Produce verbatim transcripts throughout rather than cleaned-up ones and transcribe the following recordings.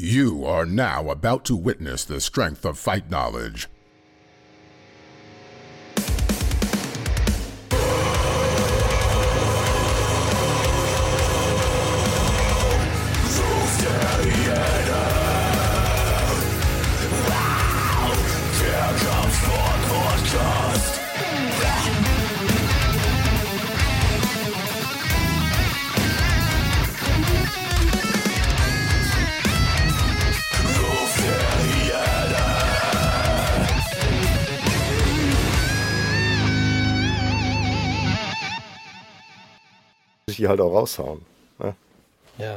You are now about to witness the strength of fight knowledge. Die halt auch raushauen. Ne? Ja.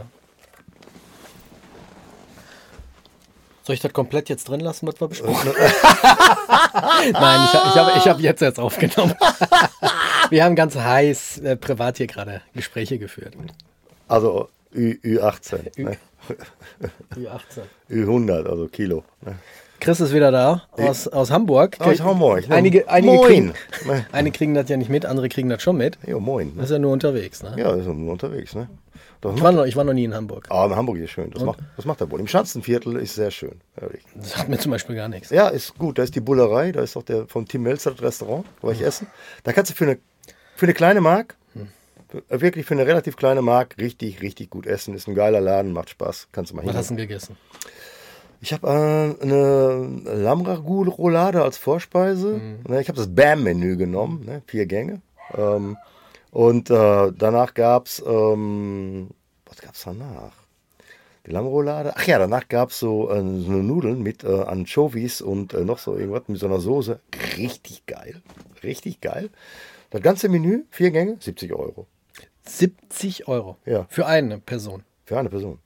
Soll ich das komplett jetzt drin lassen, was wir besprochen haben? Nein, ich, ich habe ich hab jetzt jetzt aufgenommen. Wir haben ganz heiß äh, privat hier gerade Gespräche geführt. Also Ü, Ü achtzehn. Ü, ne? Ü achtzehn. Ü hundert, also Kilo. Ne? Chris ist wieder da, aus, aus Hamburg. Aus Hamburg. Ne? Einige, einige, moin. Kriegen, einige kriegen das ja nicht mit, andere kriegen das schon mit. Jo, moin. Ne? Das ist ja nur unterwegs. Ne? Ja, ist nur unterwegs. Ne? Ich war, noch, ich war noch nie in Hamburg. Ah, in Hamburg ist schön. Das macht, das macht der wohl. Im Schanzenviertel ist sehr schön. Ehrlich. Das sagt mir zum Beispiel gar nichts. Ja, ist gut. Da ist die Bullerei. Da ist auch der von Tim Melzer das Restaurant, wo ich Hm. essen. Da kannst du für eine, für eine kleine Mark, Hm. für, wirklich für eine relativ kleine Mark, richtig, richtig gut essen. Ist ein geiler Laden, macht Spaß. Kannst du mal Was hin. hast du denn gegessen? Ich habe äh, eine Lammragout-Roulade als Vorspeise. Mhm. Ich habe das Bam-Menü genommen, ne? Vier Gänge. Ähm, und äh, danach gab es, ähm, was gab es danach? Die Lammroulade. Ach ja, danach gab es so, äh, so Nudeln mit äh, Anchovies und äh, noch so irgendwas mit so einer Soße. Richtig geil. Richtig geil. Das ganze Menü, vier Gänge, siebzig Euro. siebzig Euro? Ja. Für eine Person? Für eine Person.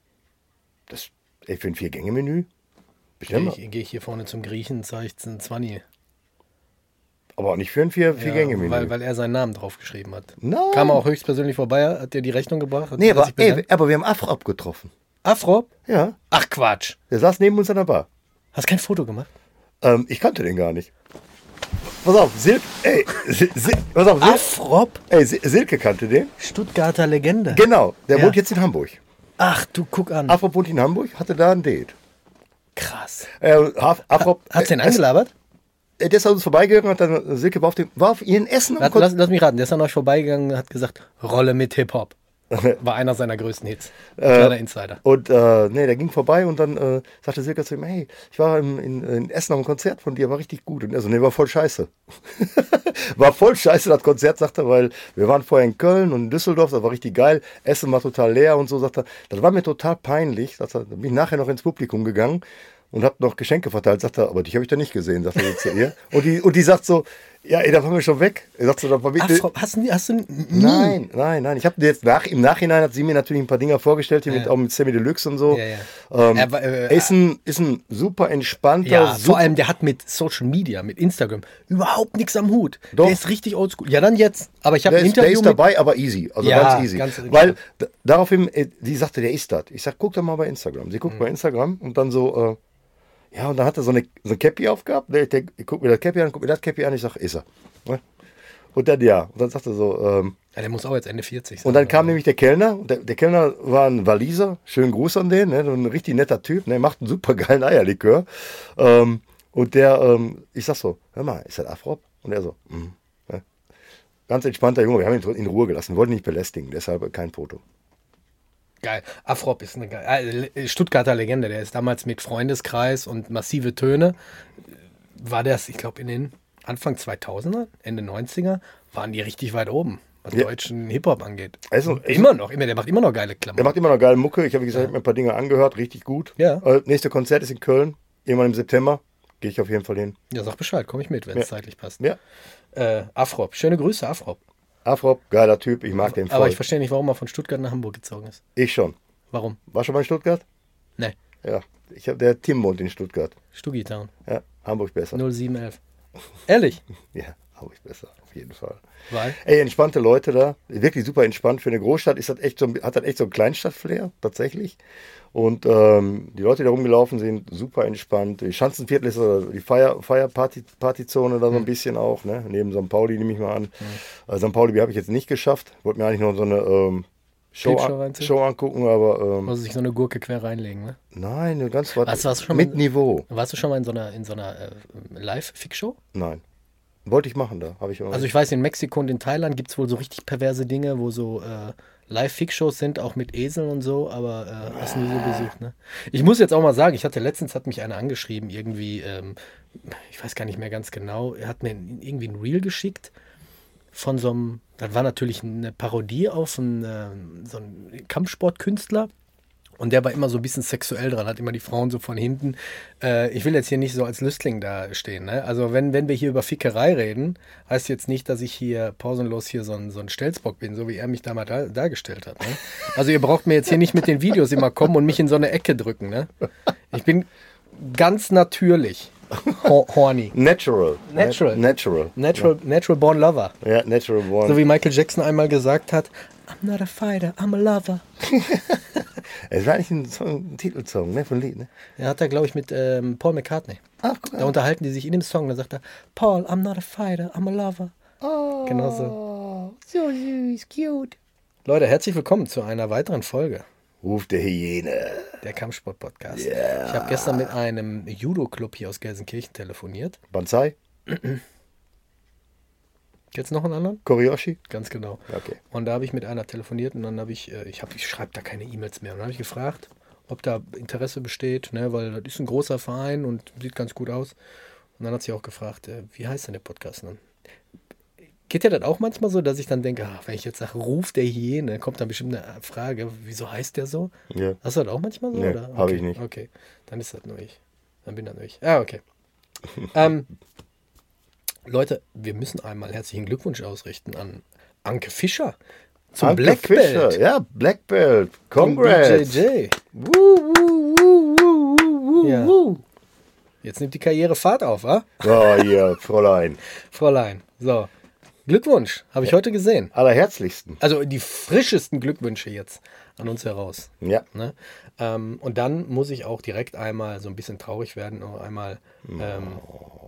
Das Ey, für ein Vier-Gänge-Menü? Bestell mal. Gehe ich hier vorne zum Griechen, zeige ich einen zwanzig. Aber auch nicht für ein Vier- Vier-Gänge-Menü. Weil, weil er seinen Namen draufgeschrieben hat. Nein. Kam er auch höchstpersönlich vorbei, hat dir die Rechnung gebracht? Hat Nee, er aber, sich bedankt? ey, aber wir haben Afrop getroffen. Afrop? Ja. Ach Quatsch. Der saß neben uns an der Bar. Hast kein Foto gemacht? Ähm, ich kannte den gar nicht. Pass auf, Silke, ey, Sil, Sil, pass auf, Sil, Afrop? ey, Sil, Silke kannte den. Stuttgarter Legende. Genau, der Ja. wohnt jetzt in Hamburg. Ach, du guck an. Afrop wohnt in Hamburg, hatte da ein Date. Krass. Äh, Af- Afrop, Hat's den äh, angelabert? äh, Der ist an uns vorbeigegangen, hat dann Silke war auf, dem, war auf ihren Essen. Lass, lass, lass mich raten, der ist an euch vorbeigegangen und hat gesagt, Rolle mit Hip-Hop. War einer seiner größten Hits. Kleiner Insider. Und äh, nee, der ging vorbei und dann äh, sagte Silke zu ihm, hey, ich war im, in, in Essen auf einem Konzert von dir, war richtig gut. Und er so, nee, war voll scheiße. War voll scheiße, das Konzert, sagt er, weil wir waren vorher in Köln und in Düsseldorf, das war richtig geil. Essen war total leer und so, sagt er. Das war mir total peinlich. Sagt er, da bin ich nachher noch ins Publikum gegangen und hab noch Geschenke verteilt. Sagt er, aber dich habe ich da nicht gesehen, sagt er jetzt zu ihr. Und die, und die sagt so, ja, ey, da waren wir schon weg. Er sagt so, da war ich, Afrop, hast du, hast du nie? Nein, nein, nein. Ich habe jetzt nach, im Nachhinein hat sie mir natürlich ein paar Dinge vorgestellt, hier Ja. mit, auch mit Sammy Deluxe und so. Ja, ja. Ähm, Er war, äh, ist, ein, ist ein super entspannter, Ja, super, vor allem der hat mit Social Media, mit Instagram überhaupt nichts am Hut. Doch. Der ist richtig oldschool. Ja, dann jetzt. Aber ich habe der, ein ist, der Interview ist dabei, aber easy. Also Ja, ganz easy. ganz- Weil d- daraufhin, äh, die sagte, der ist das. Ich sag, guck doch mal bei Instagram. Sie guckt Mhm. bei Instagram und dann so, äh, ja, und dann hat er so eine, so eine Cappy aufgehabt. Ich, denk, ich guck mir das Cappy an, guck mir das Cappy an, ich sag, ist er. Ne? Und dann ja. Und dann sagte er so, ähm, Ja, der muss auch jetzt Ende vierzig sein. und dann kam nämlich der Kellner. Und der, der Kellner war ein Waliser. Schönen Gruß an den. Ne? So ein richtig netter Typ. Ne? Macht einen super geilen Eierlikör. Ähm, und der, ähm, ich sag so, hör mal, ist das Afrop? Und er so, mhm. Ne? Ganz entspannter Junge. Wir haben ihn in Ruhe gelassen. Wir wollten ihn nicht belästigen. Deshalb kein Foto. Geil. Afrop ist eine geile, äh, Stuttgarter Legende. Der ist damals mit Freundeskreis und massive Töne. War das, ich glaube, in den Anfang zweitausender, Ende neunziger, waren die richtig weit oben, was Ja. deutschen Hip-Hop angeht. Also, immer noch, immer, der macht immer noch geile Klamotten. Der macht immer noch geile Mucke. Ich habe gesagt, ich habe mir ein paar Dinge angehört. Richtig gut. Ja. Äh, nächste Konzert ist in Köln. Irgendwann im September. Gehe ich auf jeden Fall hin. Ja, sag Bescheid, komme ich mit, wenn es Ja. zeitlich passt. Ja. Äh, Afrop, schöne Grüße, Afrop. Afrop, geiler Typ. Ich mag den voll. Aber ich verstehe nicht, warum er von Stuttgart nach Hamburg gezogen ist. ich schon. Warum? War schon mal in Stuttgart? Ne, Ja. Ich habe der Tim wohnt in Stuttgart. Stuggi Town, Ja. Hamburg besser. null sieben elf. Ehrlich? Ja, Hamburg besser, auf jeden Fall. Weil? Ey, entspannte Leute da, wirklich super entspannt. Für eine Großstadt ist das echt so, hat das echt so ein Kleinstadt-Flair, tatsächlich. Und ähm, die Leute, die da rumgelaufen sind, super entspannt. Die Schanzenviertel ist so die Feier, Feier-Party-Zone da so ein bisschen auch, ne? Neben Sankt Pauli nehme ich mal an. Mhm. Äh, Sankt Pauli habe ich jetzt nicht geschafft. Wollte mir eigentlich noch so eine, ähm, Show, Clipshow an, reinziehen? Show angucken, aber ähm, Muss sich so eine Gurke quer reinlegen, ne? nein, eine ganz was Warst, warst du schon mit mal, Niveau. Warst du schon mal in so einer, in so einer äh, Live-Fick-Show? Nein. Wollte ich machen da, habe ich immer. Also ich weiß, in Mexiko und in Thailand gibt es wohl so richtig perverse Dinge, wo so äh, Live-Fick-Shows sind, auch mit Eseln und so, aber äh, hast du nie so besucht, ne? Ich muss jetzt auch mal sagen, ich hatte letztens, hat mich einer angeschrieben, irgendwie, ähm, ich weiß gar nicht mehr ganz genau, er hat mir irgendwie ein Reel geschickt von so einem, das war natürlich eine Parodie auf einen, äh, so einen Kampfsportkünstler. Und der war immer so ein bisschen sexuell dran, hat immer die Frauen so von hinten. Äh, ich will jetzt hier nicht so als Lüstling da stehen. Ne? Also wenn, wenn wir hier über Fickerei reden, heißt jetzt nicht, dass ich hier pausenlos hier so ein, so ein Stelzbock bin, so wie er mich da mal da, dargestellt hat. Ne? Also ihr braucht mir jetzt hier nicht mit den Videos immer kommen und mich in so eine Ecke drücken. Ne? Ich bin ganz natürlich ho horny. Natural. Natural. Natural. Natural, natural born lover. Ja, natural born. So wie Michael Jackson einmal gesagt hat, I'm not a fighter, I'm a lover. Es war eigentlich ein, Song, ein Titelsong, ne, von Lied, ne? Er hat da, glaube ich, mit ähm, Paul McCartney. Ach, guck Da mal. unterhalten die sich in dem Song, da sagt er, Paul, I'm not a fighter, I'm a lover. Oh, Genau so. so süß, cute. Leute, herzlich willkommen zu einer weiteren Folge Ruf der Hyäne. der Kampfsport-Podcast. Yeah. Ich habe gestern mit einem Judo-Club hier aus Gelsenkirchen telefoniert. Banzai? Jetzt noch einen anderen? Koryoshi? Ganz genau. Okay. Und da habe ich mit einer telefoniert und dann habe ich, äh, ich, hab, ich schreibe da keine E-Mails mehr. Und dann habe ich gefragt, ob da Interesse besteht, ne, weil das ist ein großer Verein und sieht ganz gut aus. Und dann hat sie auch gefragt, äh, wie heißt denn der Podcast dann? Geht dir das auch manchmal so, dass ich dann denke, ach, wenn ich jetzt sage, Ruf der Hyäne, kommt dann bestimmt eine Frage, wieso heißt der so? Ja. Hast du das auch manchmal so? Nee, oder? hab Okay, ich nicht. Okay, dann ist das nur ich. Dann bin das nur ich. Ah, okay. ähm, Leute, wir müssen einmal herzlichen Glückwunsch ausrichten an Anke Fischer zum Anke Black Fischer. Belt. Ja, Black Belt. Zum Congrats. B J J. Woo, woo, woo, woo, woo, Ja. woo. Jetzt nimmt die Karriere Fahrt auf, wa? Oh, hier, Fräulein. Fräulein. So. Glückwunsch, habe ich heute gesehen. Allerherzlichsten. Also die frischesten Glückwünsche jetzt an uns heraus. Ja. Ne? Ähm, und dann muss ich auch direkt einmal so ein bisschen traurig werden, noch einmal ähm,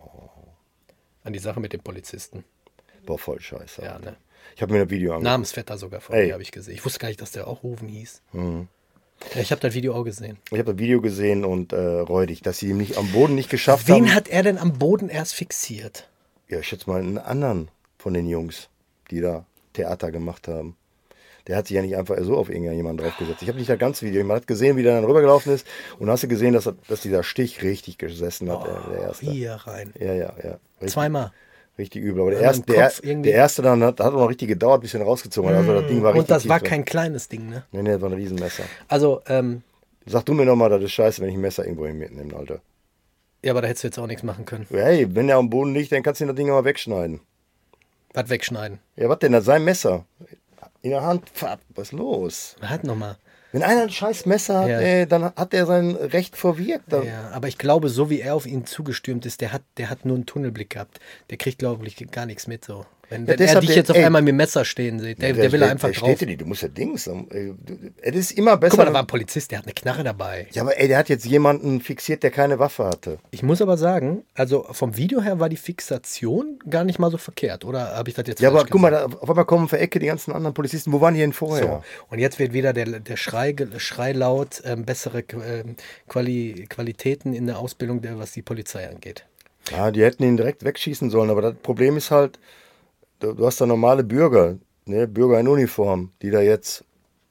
an die Sache mit dem Polizisten. Boah, voll scheiße. Ja, ne? Ich habe mir das Video angeguckt. Namensvetter sogar von Ey. mir habe ich gesehen. Ich wusste gar nicht, dass der auch Rufen hieß. Mhm. Ja, ich habe das Video auch gesehen. Ich habe das Video gesehen und äh, räudig, dass sie ihn nicht am Boden nicht geschafft haben. Wen hat er denn am Boden erst fixiert? Ja, ich schätze mal einen anderen von den Jungs, die da Theater gemacht haben. Der hat sich ja nicht einfach so auf irgendjemanden draufgesetzt. Ich habe nicht das ganze Video. Man hat gesehen, wie der dann rübergelaufen ist und hast du gesehen, dass, dass dieser Stich richtig gesessen hat, der, der erste. Hier rein. Ja, ja, ja. Richtig, Zweimal. richtig übel. Aber der Wenn man erste, im der, Kopf irgendwie- der erste dann hat, hat auch noch richtig gedauert, bis er ihn rausgezogen hat. Also das Ding war richtig Und das tief war drin. kein kleines Ding, ne? Nee, nee, das war ein Riesenmesser. Also, ähm, Sag du mir nochmal, das ist scheiße, wenn ich ein Messer irgendwo hin mitnehme, Alter. ja, aber da hättest du jetzt auch nichts machen können. Hey, wenn der am Boden liegt, dann kannst du das Ding aber wegschneiden. Was wegschneiden. Ja, was denn? Das ist sein Messer. In der Hand, pfaff, was ist los? Halt nochmal. Wenn einer ein scheiß Messer hat, Ja. ey, dann hat er sein Recht verwirkt. Dann, Ja, aber ich glaube, so wie er auf ihn zugestürmt ist, der hat, der hat nur einen Tunnelblick gehabt. Der kriegt, glaube ich, gar nichts mit so. Wenn, wenn er deshalb dich der- jetzt auf ey, einmal mit dem Messer stehen sieht, der, der will einfach der drauf. steht dir nicht, du musst ja Dings. ey, du- Es ist immer besser. Guck mal, da war ein Polizist, der hat eine Knarre dabei. ja, aber ey, der hat jetzt jemanden fixiert, der keine Waffe hatte. Ich muss aber sagen, also vom Video her war die Fixation gar nicht mal so verkehrt, oder habe ich das jetzt Ja, aber falsch guck mal, gesagt? da, auf einmal kommen für Ecke die ganzen anderen Polizisten. Wo waren die denn vorher? So, und jetzt wird wieder der, der Schrei, ge- Schrei laut, ähm, bessere ähm, Quali, Qualitäten in der Ausbildung, der, was die Polizei angeht. Ja, die hätten ihn direkt wegschießen sollen. Aber das Problem ist halt, du, du hast da normale Bürger, ne, Bürger in Uniform, die da jetzt.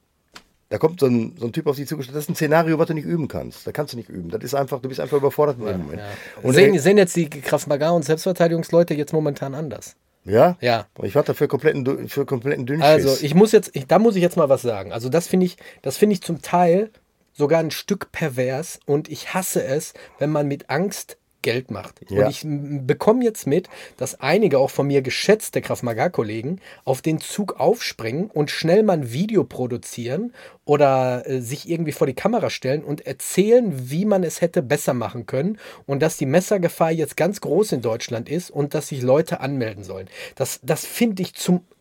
Da kommt so ein, so ein Typ auf dich zugestellt. Das ist ein Szenario, was du nicht üben kannst. Da kannst du nicht üben. Das ist einfach, du bist einfach überfordert in dem Moment. Ja. Und sehen, ey, sehen jetzt die Krav Maga und Selbstverteidigungsleute jetzt momentan anders? ja? Ja. Ich warte für kompletten, Du- für kompletten Dünnschiss. Also ich muss jetzt, ich, da muss ich jetzt mal was sagen. Also das finde ich, das finde ich zum Teil sogar ein Stück pervers und ich hasse es, wenn man mit Angst Geld macht. Ja. Und ich m- bekomme jetzt mit, dass einige auch von mir geschätzte Krav Maga-Kollegen auf den Zug aufspringen und schnell mal ein Video produzieren oder äh, sich irgendwie vor die Kamera stellen und erzählen, wie man es hätte besser machen können und dass die Messergefahr jetzt ganz groß in Deutschland ist und dass sich Leute anmelden sollen. Das, das finde ich zum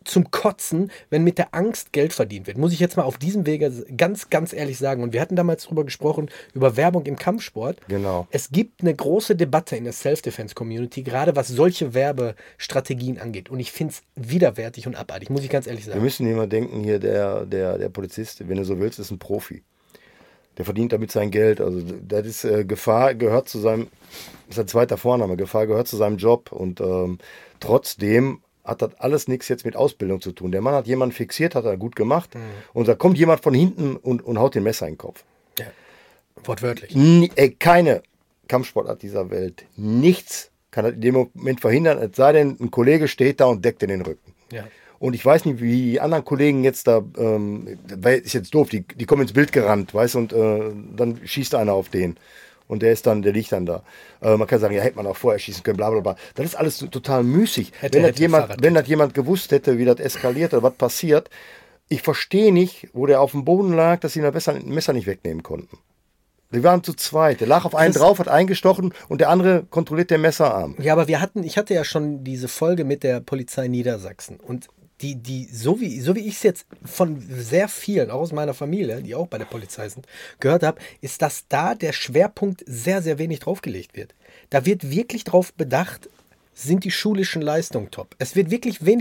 zum Kotzen, wenn mit der Angst Geld verdient wird. Muss ich jetzt mal auf diesem Wege ganz, ganz ehrlich sagen. Und wir hatten damals drüber gesprochen, über Werbung im Kampfsport. Genau. Es gibt eine große Debatte in der Self-Defense-Community, gerade was solche Werbestrategien angeht. Und ich finde es widerwärtig und abartig, muss ich ganz ehrlich Wir sagen. müssen immer denken, hier der, der, der Polizist, wenn du so willst, ist ein Profi. Der verdient damit sein Geld. Also das ist äh, Gefahr gehört zu seinem, das ist sein zweiter Vorname, Gefahr gehört zu seinem Job. Und ähm, trotzdem hat das alles nichts jetzt mit Ausbildung zu tun. Der Mann hat jemanden fixiert, hat er gut gemacht. Mhm. Und da kommt jemand von hinten und, und haut den Messer in den Kopf. Ja, wortwörtlich. N- ey, keine Kampfsportart dieser Welt, nichts kann das in dem Moment verhindern, es sei denn, ein Kollege steht da und deckt in den Rücken. Ja. Und ich weiß nicht, wie die anderen Kollegen jetzt da, ähm, weil ist jetzt doof, die, die kommen ins Bild gerannt, weißt du, und äh, dann schießt einer auf den. Und der ist dann, der liegt dann da. Äh, man kann sagen, ja, hätte man auch vorher schießen können, bla bla bla. Das ist alles so total müßig. Hätte, wenn, hätte, das jemand, Fahrrad wenn das jemand gewusst hätte, wie das eskaliert oder was passiert, ich verstehe nicht, wo der auf dem Boden lag, dass sie ihn das Messer nicht wegnehmen konnten. Die waren zu zweit. Der lag auf einen Das- drauf, hat eingestochen und der andere kontrolliert den Messerarm. Ja, aber wir hatten, ich hatte ja schon diese Folge mit der Polizei Niedersachsen und die, die, so wie, so wie ich es jetzt von sehr vielen, auch aus meiner Familie, die auch bei der Polizei sind, gehört habe, ist, dass da der Schwerpunkt sehr, sehr wenig draufgelegt wird. Da wird wirklich drauf bedacht, sind die schulischen Leistungen top. Es wird wirklich wenig.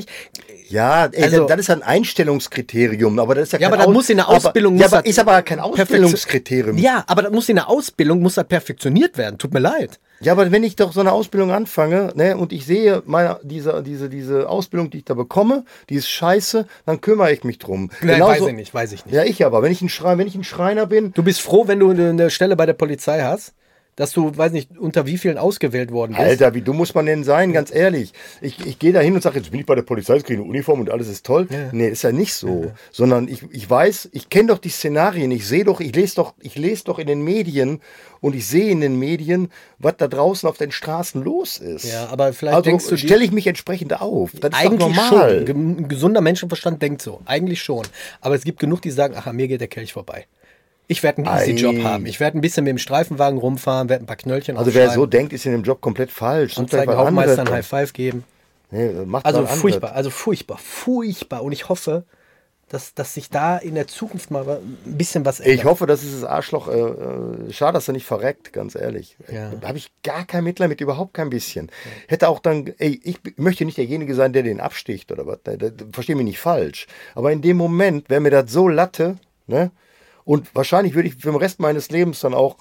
Ja, ey, Also- das, das ist ein Einstellungskriterium, aber das ist ja, Ja, kein aber das Aus- muss in der aber- Ausbildung Ja, muss aber das ist aber kein perfektion- Ausbildungskriterium. Ja, aber das muss in der Ausbildung muss das perfektioniert werden. Tut mir leid. Ja, aber wenn ich doch so eine Ausbildung anfange, ne, und ich sehe meine, diese, diese, diese Ausbildung, die ich da bekomme, die ist scheiße, dann kümmere ich mich drum. Nein, Genauso- weiß ich nicht, weiß ich nicht. Ja, ich aber. Wenn ich ein Schreiner, wenn ich ein Schreiner bin, Du bist froh, wenn du eine Stelle bei der Polizei hast, dass du, weiß nicht, unter wie vielen ausgewählt worden bist. Alter, wie dumm muss man denn sein, ganz ehrlich. Ich, ich gehe da hin und sage, jetzt bin ich bei der Polizei, jetzt kriege ich eine Uniform und alles ist toll. Ja. Nee, ist ja nicht so. Sondern ich, ich weiß, ich kenne doch die Szenarien, ich sehe doch, ich lese doch, ich lese doch in den Medien und ich sehe in den Medien, was da draußen auf den Straßen los ist. Ja, aber vielleicht denkst du also dir- stelle ich mich entsprechend auf. Das ist Eigentlich doch normal. schon. Ein gesunder Menschenverstand denkt so. Eigentlich schon. Aber es gibt genug, die sagen, ach, an mir geht der Kelch vorbei. Ich werde einen Easy-Job Ei. haben. Ich werde ein bisschen mit dem Streifenwagen rumfahren, werde ein paar Knöllchen Also wer so aufschreiben, denkt, ist in dem Job komplett falsch. Sucht euch Anzeigen, was Hauptmeister ein anderes. High Five geben. Nee, macht Also was anderes. furchtbar, also furchtbar, furchtbar. Und ich hoffe, dass, dass sich da in der Zukunft mal ein bisschen was ändert. Ich hoffe, dass dieses Arschloch, äh, äh, schade, dass er nicht verreckt, ganz ehrlich. Ja. Da habe ich gar kein Mitleid mit, überhaupt kein bisschen. Hätte auch dann, ey, ich b- möchte nicht derjenige sein, der den absticht oder was. Ne? Verstehe mich nicht falsch. Aber in dem Moment wäre mir das so Latte, ne? Und wahrscheinlich würde ich für den Rest meines Lebens dann auch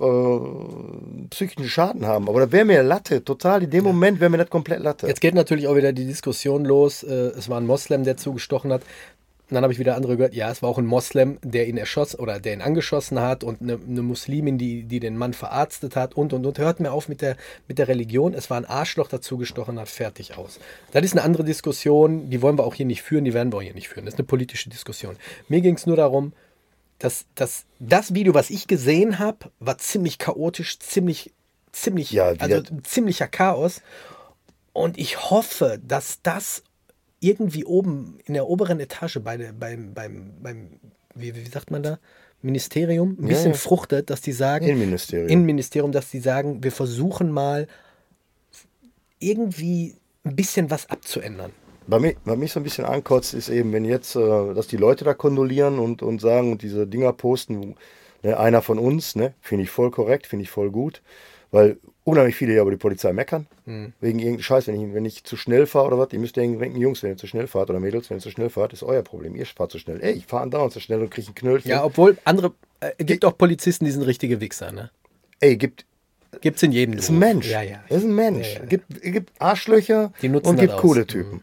äh, psychischen Schaden haben. Aber da wäre mir Latte, total. In dem Moment wäre mir das komplett Latte. Jetzt geht natürlich auch wieder die Diskussion los. äh, Es war ein Moslem, der zugestochen hat. Und dann habe ich wieder andere gehört, ja, es war auch ein Moslem, der ihn erschossen oder der ihn angeschossen hat und eine, eine Muslimin, die, die den Mann verarztet hat und und und. Hört mir auf mit der, mit der Religion. Es war ein Arschloch, der zugestochen hat, fertig aus. Das ist eine andere Diskussion, die wollen wir auch hier nicht führen, die werden wir auch hier nicht führen. Das ist eine politische Diskussion. Mir ging es nur darum, dass, dass das Video, was ich gesehen habe, war ziemlich chaotisch, ziemlich, ziemlich, Ja, wie also das- ziemlicher Chaos. Und ich hoffe, dass das irgendwie oben in der oberen Etage bei der, beim, beim, beim wie, wie sagt man da, Ministerium ein Ja, bisschen ja. fruchtet, dass die sagen, Innenministerium. Innenministerium, dass die sagen, wir versuchen mal irgendwie ein bisschen was abzuändern. Bei mir, was mich so ein bisschen ankotzt, ist eben, wenn jetzt, äh, dass die Leute da kondolieren und, und sagen und diese Dinger posten, ne, einer von uns, ne, finde ich voll korrekt, finde ich voll gut, weil unheimlich viele ja über die Polizei meckern, wegen irgendeinem Scheiß, wenn ich, wenn ich zu schnell fahre oder was, ihr müsst denken, Jungs, wenn ihr zu schnell fahrt oder Mädels, wenn ihr zu schnell fahrt, ist euer Problem, ihr fahrt zu schnell. Ey, ich fahre andauernd zu schnell und kriege ein Knöllchen. Ja, obwohl andere, äh, gibt auch Polizisten, die sind richtige Wichser, ne? Ey, gibt, Gibt's in jedem ist ein Mensch, Ja, ja. ist ein Mensch, Ja, ja. Gibt, gibt Arschlöcher Die nutzen und das gibt aus. coole Typen.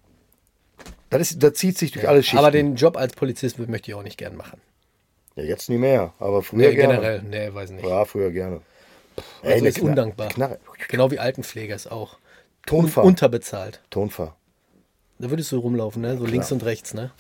Das, ist, das zieht sich durch alle Schichten. Aber den Job als Polizist möchte ich auch nicht gern machen. ja, jetzt nicht mehr, aber früher Nee, gerne. generell, nee, weiß nicht. Ja, früher gerne. Also eine ist Knarre- undankbar. Knarre. Genau wie Altenpfleger ist auch. Tonfahr. Un unterbezahlt. Tonfahr. Da würdest du rumlaufen, ne? So links und rechts, ne?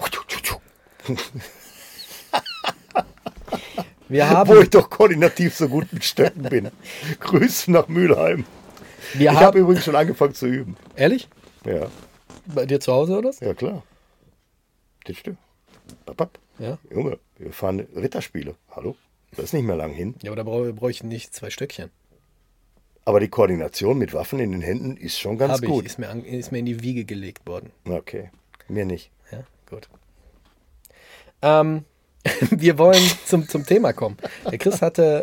Wir Wo haben, ich doch koordinativ so gut mit Stöcken bin. Grüße nach Mülheim. wir Ich habe haben, übrigens schon angefangen zu üben. ehrlich? Ja, Bei dir zu Hause oder? ja klar. Das stimmt. Papp, papp. Ja. Junge, wir fahren Ritterspiele. Hallo? Das ist nicht mehr lang hin. Ja, aber da brauche brauch ich nicht zwei Stöckchen. Aber die Koordination mit Waffen in den Händen ist schon ganz Habe ich, gut. ist mir, an, ist mir in die Wiege gelegt worden. Okay, mir nicht. Ja. Gut. Ähm, wir wollen zum, zum Thema kommen. Der Chris hatte,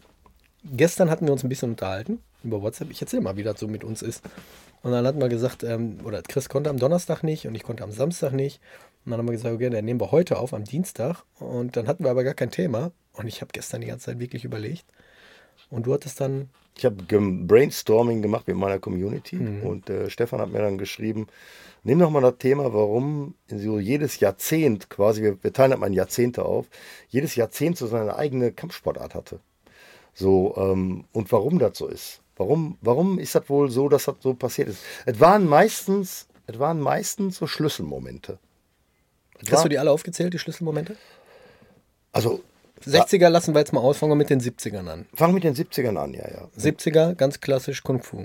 gestern hatten wir uns ein bisschen unterhalten über WhatsApp. Ich erzähle mal, wie das so mit uns ist. Und dann hatten wir gesagt, ähm, oder Chris konnte am Donnerstag nicht und ich konnte am Samstag nicht. Und dann haben wir gesagt, okay, dann nehmen wir heute auf, am Dienstag. Und dann hatten wir aber gar kein Thema. Und ich habe gestern die ganze Zeit wirklich überlegt. Und du hattest dann... Ich habe Brainstorming gemacht mit meiner Community mhm. und äh, Stefan hat mir dann geschrieben, nimm doch mal das Thema, warum so jedes Jahrzehnt quasi, wir, wir teilen halt mal Jahrzehnte auf, jedes Jahrzehnt so seine eigene Kampfsportart hatte. So, ähm, und warum das so ist. Warum, warum ist das wohl so, dass das so passiert ist? Es waren meistens, es waren meistens so Schlüsselmomente. Es Hast war, du die alle aufgezählt, die Schlüsselmomente? Also... sechziger lassen wir jetzt mal aus, fangen wir mit den siebzigern an. Fangen mit den siebzigern an, ja, ja. siebziger, ganz klassisch Kung Fu.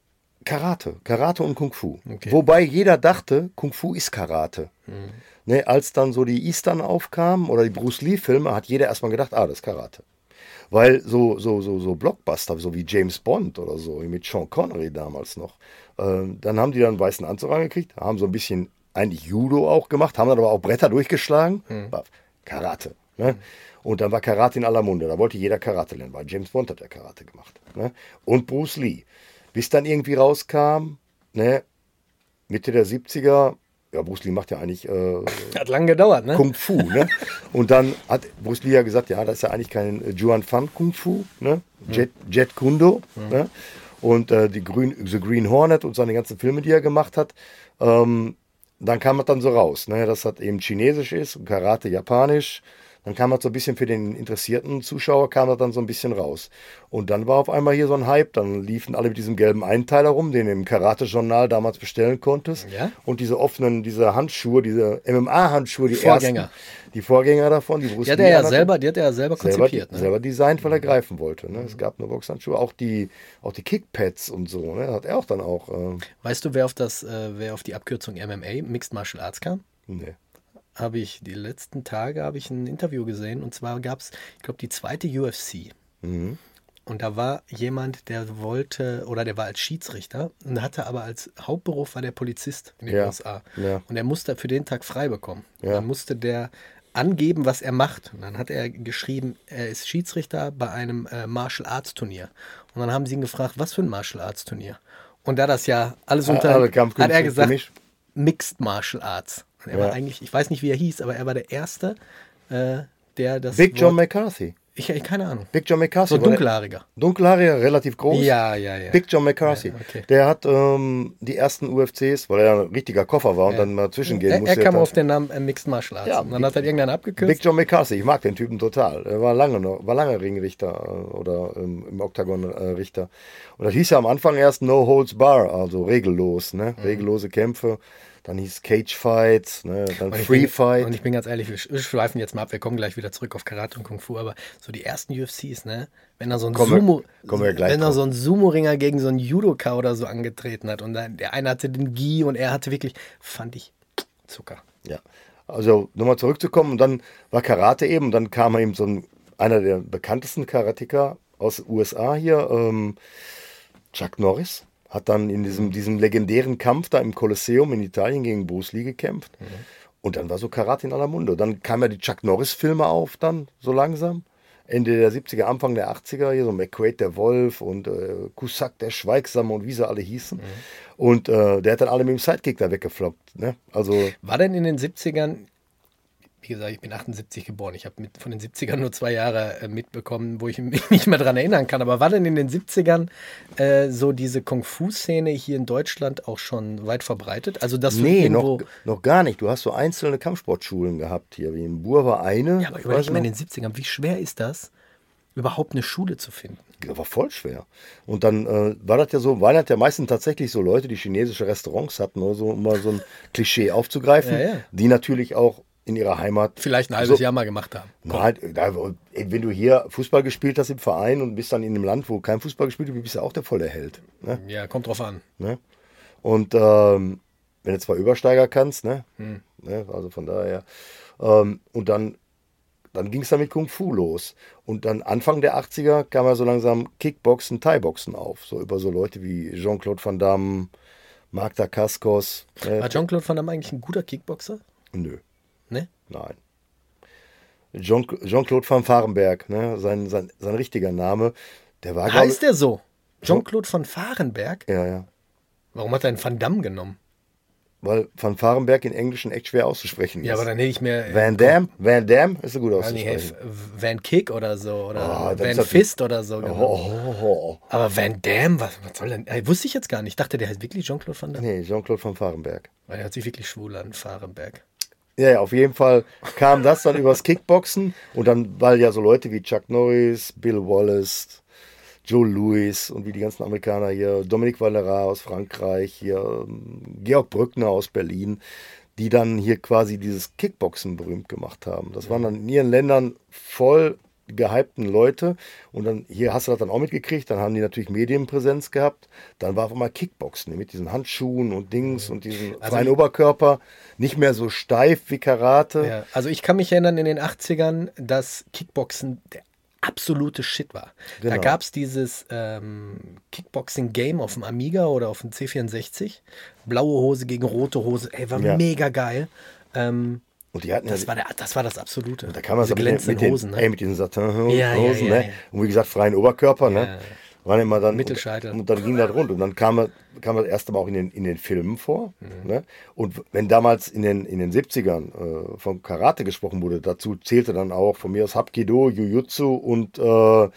Karate, Karate und Kung Fu. Okay. Wobei jeder dachte, Kung Fu ist Karate. Mhm. Ne, als dann so die Eastern aufkamen oder die Bruce Lee-Filme, hat jeder erstmal gedacht, ah, das ist Karate. Weil so, so, so, so Blockbuster, so wie James Bond oder so, mit Sean Connery damals noch, äh, dann haben die dann einen weißen Anzug angekriegt, haben so ein bisschen eigentlich Judo auch gemacht, haben dann aber auch Bretter durchgeschlagen. Mhm. War Karate. Ne? Mhm. Und dann war Karate in aller Munde. Da wollte jeder Karate lernen, weil James Bond hat ja Karate gemacht. Ne? Und Bruce Lee. Bis dann irgendwie rauskam, ne, Mitte der siebziger, ja, Bruce Lee macht ja eigentlich äh, hat lange gedauert, ne? Kung Fu. Ne? Und dann hat Bruce Lee ja gesagt, ja, das ist ja eigentlich kein äh, Juan Fan Kung Fu, ne? Jet, Jet Kundo. Mhm. Ne? Und äh, die Grün, The Green Hornet und seine ganzen Filme, die er gemacht hat. Ähm, dann kam das dann so raus, ne? Dass das eben chinesisch ist und Karate japanisch. Dann kam das so ein bisschen für den interessierten Zuschauer, kam das dann so ein bisschen raus. Und dann war auf einmal hier so ein Hype, dann liefen alle mit diesem gelben Einteiler rum, den du im Karate-Journal damals bestellen konntest. Ja? Und diese offenen, diese Handschuhe, diese M M A-Handschuhe, die Vorgänger. ersten, die Vorgänger davon, die Bruce Die hat Lee er ja anhatte, selber, die hat er ja selber konzipiert. Selber, ne? selber designt, weil er greifen wollte. Ne? Es gab nur Boxhandschuhe, auch die, auch die Kickpads und so, ne? Hat er auch dann auch. Äh, weißt du, wer auf, das, äh, wer auf die Abkürzung M M A, Mixed Martial Arts kam? nee. Habe ich die letzten Tage habe ich ein Interview gesehen und zwar gab es, ich glaube, die zweite U F C. Mhm. Und da war jemand, der wollte, oder der war als Schiedsrichter und hatte aber als Hauptberuf war der Polizist in den Ja. U S A. Ja. Und er musste für den Tag frei bekommen. Ja. Und dann musste der angeben, was er macht. Und dann hat er geschrieben, er ist Schiedsrichter bei einem äh, Martial Arts Turnier. Und dann haben sie ihn gefragt, was für ein Martial Arts Turnier? Und da das ja alles unter, Alle hat Kampfkünste er gesagt, gemischt. Mixed Martial Arts. Und er Ja. war eigentlich, ich weiß nicht, wie er hieß, aber er war der Erste, äh, der das Big John Wort, McCarthy. ich, ich keine Ahnung. Big John McCarthy. So war der- dunkelhaariger. Dunkelhaariger, relativ groß. Ja, ja, ja. Big John McCarthy. Ja, okay. Der hat ähm, die ersten U F Cs, weil er ja ein richtiger Koffer war und Ja. dann mal zwischengehen Er, musste. er kam dann- auf den Namen äh, Mixed Martial Arts. Ja, und dann Big- hat er irgendeinen abgekürzt. Big John McCarthy, ich mag den Typen total. Er war lange noch, war lange Ringrichter äh, oder ähm, im Oktagon äh, Richter. Und das hieß ja am Anfang erst No Holds Bar, also regellos, ne? Mhm. Regellose Kämpfe. Dann hieß Cage Fights, ne? Dann Und ich Free bin, Fight. Und ich bin ganz ehrlich, wir sch- wir schweifen jetzt mal ab, wir kommen gleich wieder zurück auf Karate und Kung Fu, aber so die ersten U F Cs, ne? Wenn da so ein Kommen wir- Sumo, kommen wir gleich wenn da drauf. so ein Sumo-Ringer gegen so einen Judoka oder so angetreten hat und dann, der eine hatte den Gi und er hatte wirklich, fand ich Zucker. Ja, also nochmal zurückzukommen, und dann war Karate eben, und dann kam eben so ein, einer der bekanntesten Karateka aus den U S A hier, ähm, Chuck Norris, hat dann in diesem, diesem legendären Kampf da im Kolosseum in Italien gegen Bruce Lee gekämpft. Und dann war so Karate in aller Munde. Dann kamen ja die Chuck Norris-Filme auf, dann so langsam. Ende der siebziger, Anfang der achtziger, hier so McQuaid der Wolf und äh, Cusack der Schweigsame und wie sie alle hießen. Und äh, der hat dann alle mit dem Sidekick da weggefloppt. Ne? Also War denn in den siebzigern, wie gesagt, ich bin achtundsiebzig geboren, ich habe von den siebzigern nur zwei Jahre äh, mitbekommen, wo ich mich nicht mehr dran erinnern kann, aber war denn in den siebzigern äh, so diese Kung-Fu-Szene hier in Deutschland auch schon weit verbreitet? Also dass du nee, irgendwo... noch, noch gar nicht. Du hast so einzelne Kampfsportschulen gehabt hier. Wie in Bur war eine. Ja, aber weiß überleg ich mal in noch. den siebzigern, wie schwer ist das, überhaupt eine Schule zu finden? Das war voll schwer. Und dann äh, war das ja so, waren das ja meistens tatsächlich so Leute, die chinesische Restaurants hatten, oder so, um mal so ein Klischee aufzugreifen, Ja, ja. die natürlich auch in ihrer Heimat. Vielleicht ein halbes so, Jahr mal gemacht haben. Nein, da, wenn du hier Fußball gespielt hast im Verein und bist dann in einem Land, wo kein Fußball gespielt wird, bist du auch der volle Held. Ne? Ja, kommt drauf an. Ne? Und ähm, wenn du zwar Übersteiger kannst, ne? Hm. ne? Also von daher. Ähm, und dann, dann ging es dann mit Kung Fu los. Und dann Anfang der achtziger kam ja so langsam Kickboxen, Thai-Boxen auf. So über so Leute wie Jean-Claude Van Damme, Marc Dacascos. Ne? War Jean-Claude Van Damme eigentlich ein guter Kickboxer? Nö. Nein. Jean, Jean-Claude van Varenberg, ne? sein, sein, sein richtiger Name, der war, Heißt der so? Jean-Claude von Varenberg? Ja, ja. Warum hat er einen Van Damme genommen? Weil Van Varenberg in Englischen echt schwer auszusprechen ist. Ja, aber dann hätte ich mir... Van Damme, Van Damme ist so gut weiß nicht, auszusprechen. hey, Van Kick oder so. Oder Ah, das Van ist halt- Fist oder so. Oh, Genau. oh, oh. Aber Van Damme, was, was soll denn... Äh, wusste ich jetzt gar nicht. Ich dachte, der heißt wirklich Jean-Claude Van Damme. Nee, Jean-Claude van Varenberg. Weil er hört sich wirklich schwul an, Varenberg. Ja, ja, auf jeden Fall kam das dann übers Kickboxen und dann, weil ja so Leute wie Chuck Norris, Bill Wallace, Joe Louis und wie die ganzen Amerikaner hier, Dominique Valera aus Frankreich, hier ähm, Georg Brückner aus Berlin, die dann hier quasi dieses Kickboxen berühmt gemacht haben. Das waren dann in ihren Ländern voll gehypten Leute und dann hier hast du das dann auch mitgekriegt, dann haben die natürlich Medienpräsenz gehabt, dann war auf einmal Kickboxen mit diesen Handschuhen und Dings und diesem Also freien ich- Oberkörper, nicht mehr so steif wie Karate. Ja, also ich kann mich erinnern in den achtzigern, dass Kickboxen der absolute Shit war. Da Genau. gab es dieses ähm, Kickboxing-Game auf dem Amiga oder auf dem C vierundsechzig. Blaue Hose gegen rote Hose. Ey, war Ja. mega geil. Ähm, Und die hatten das, ja, war der, das war das Absolute. da kann man Diese so mit, den- mit, glänzenden den, Hosen. ey, Ne? mit diesen Satinhosen, Ja, ja, ja, ne? ja. Und wie gesagt, freien Oberkörper, ne? Ja. Waren immer dann, Mittelscheitel. Und, und dann ging das rund. Und dann kam er, kam er erst einmal auch in den, in den Filmen vor. Mhm. Ne? Und wenn damals in den, in den siebzigern äh, vom Karate gesprochen wurde, dazu zählte dann auch von mir aus Hapkido, Jujutsu und äh,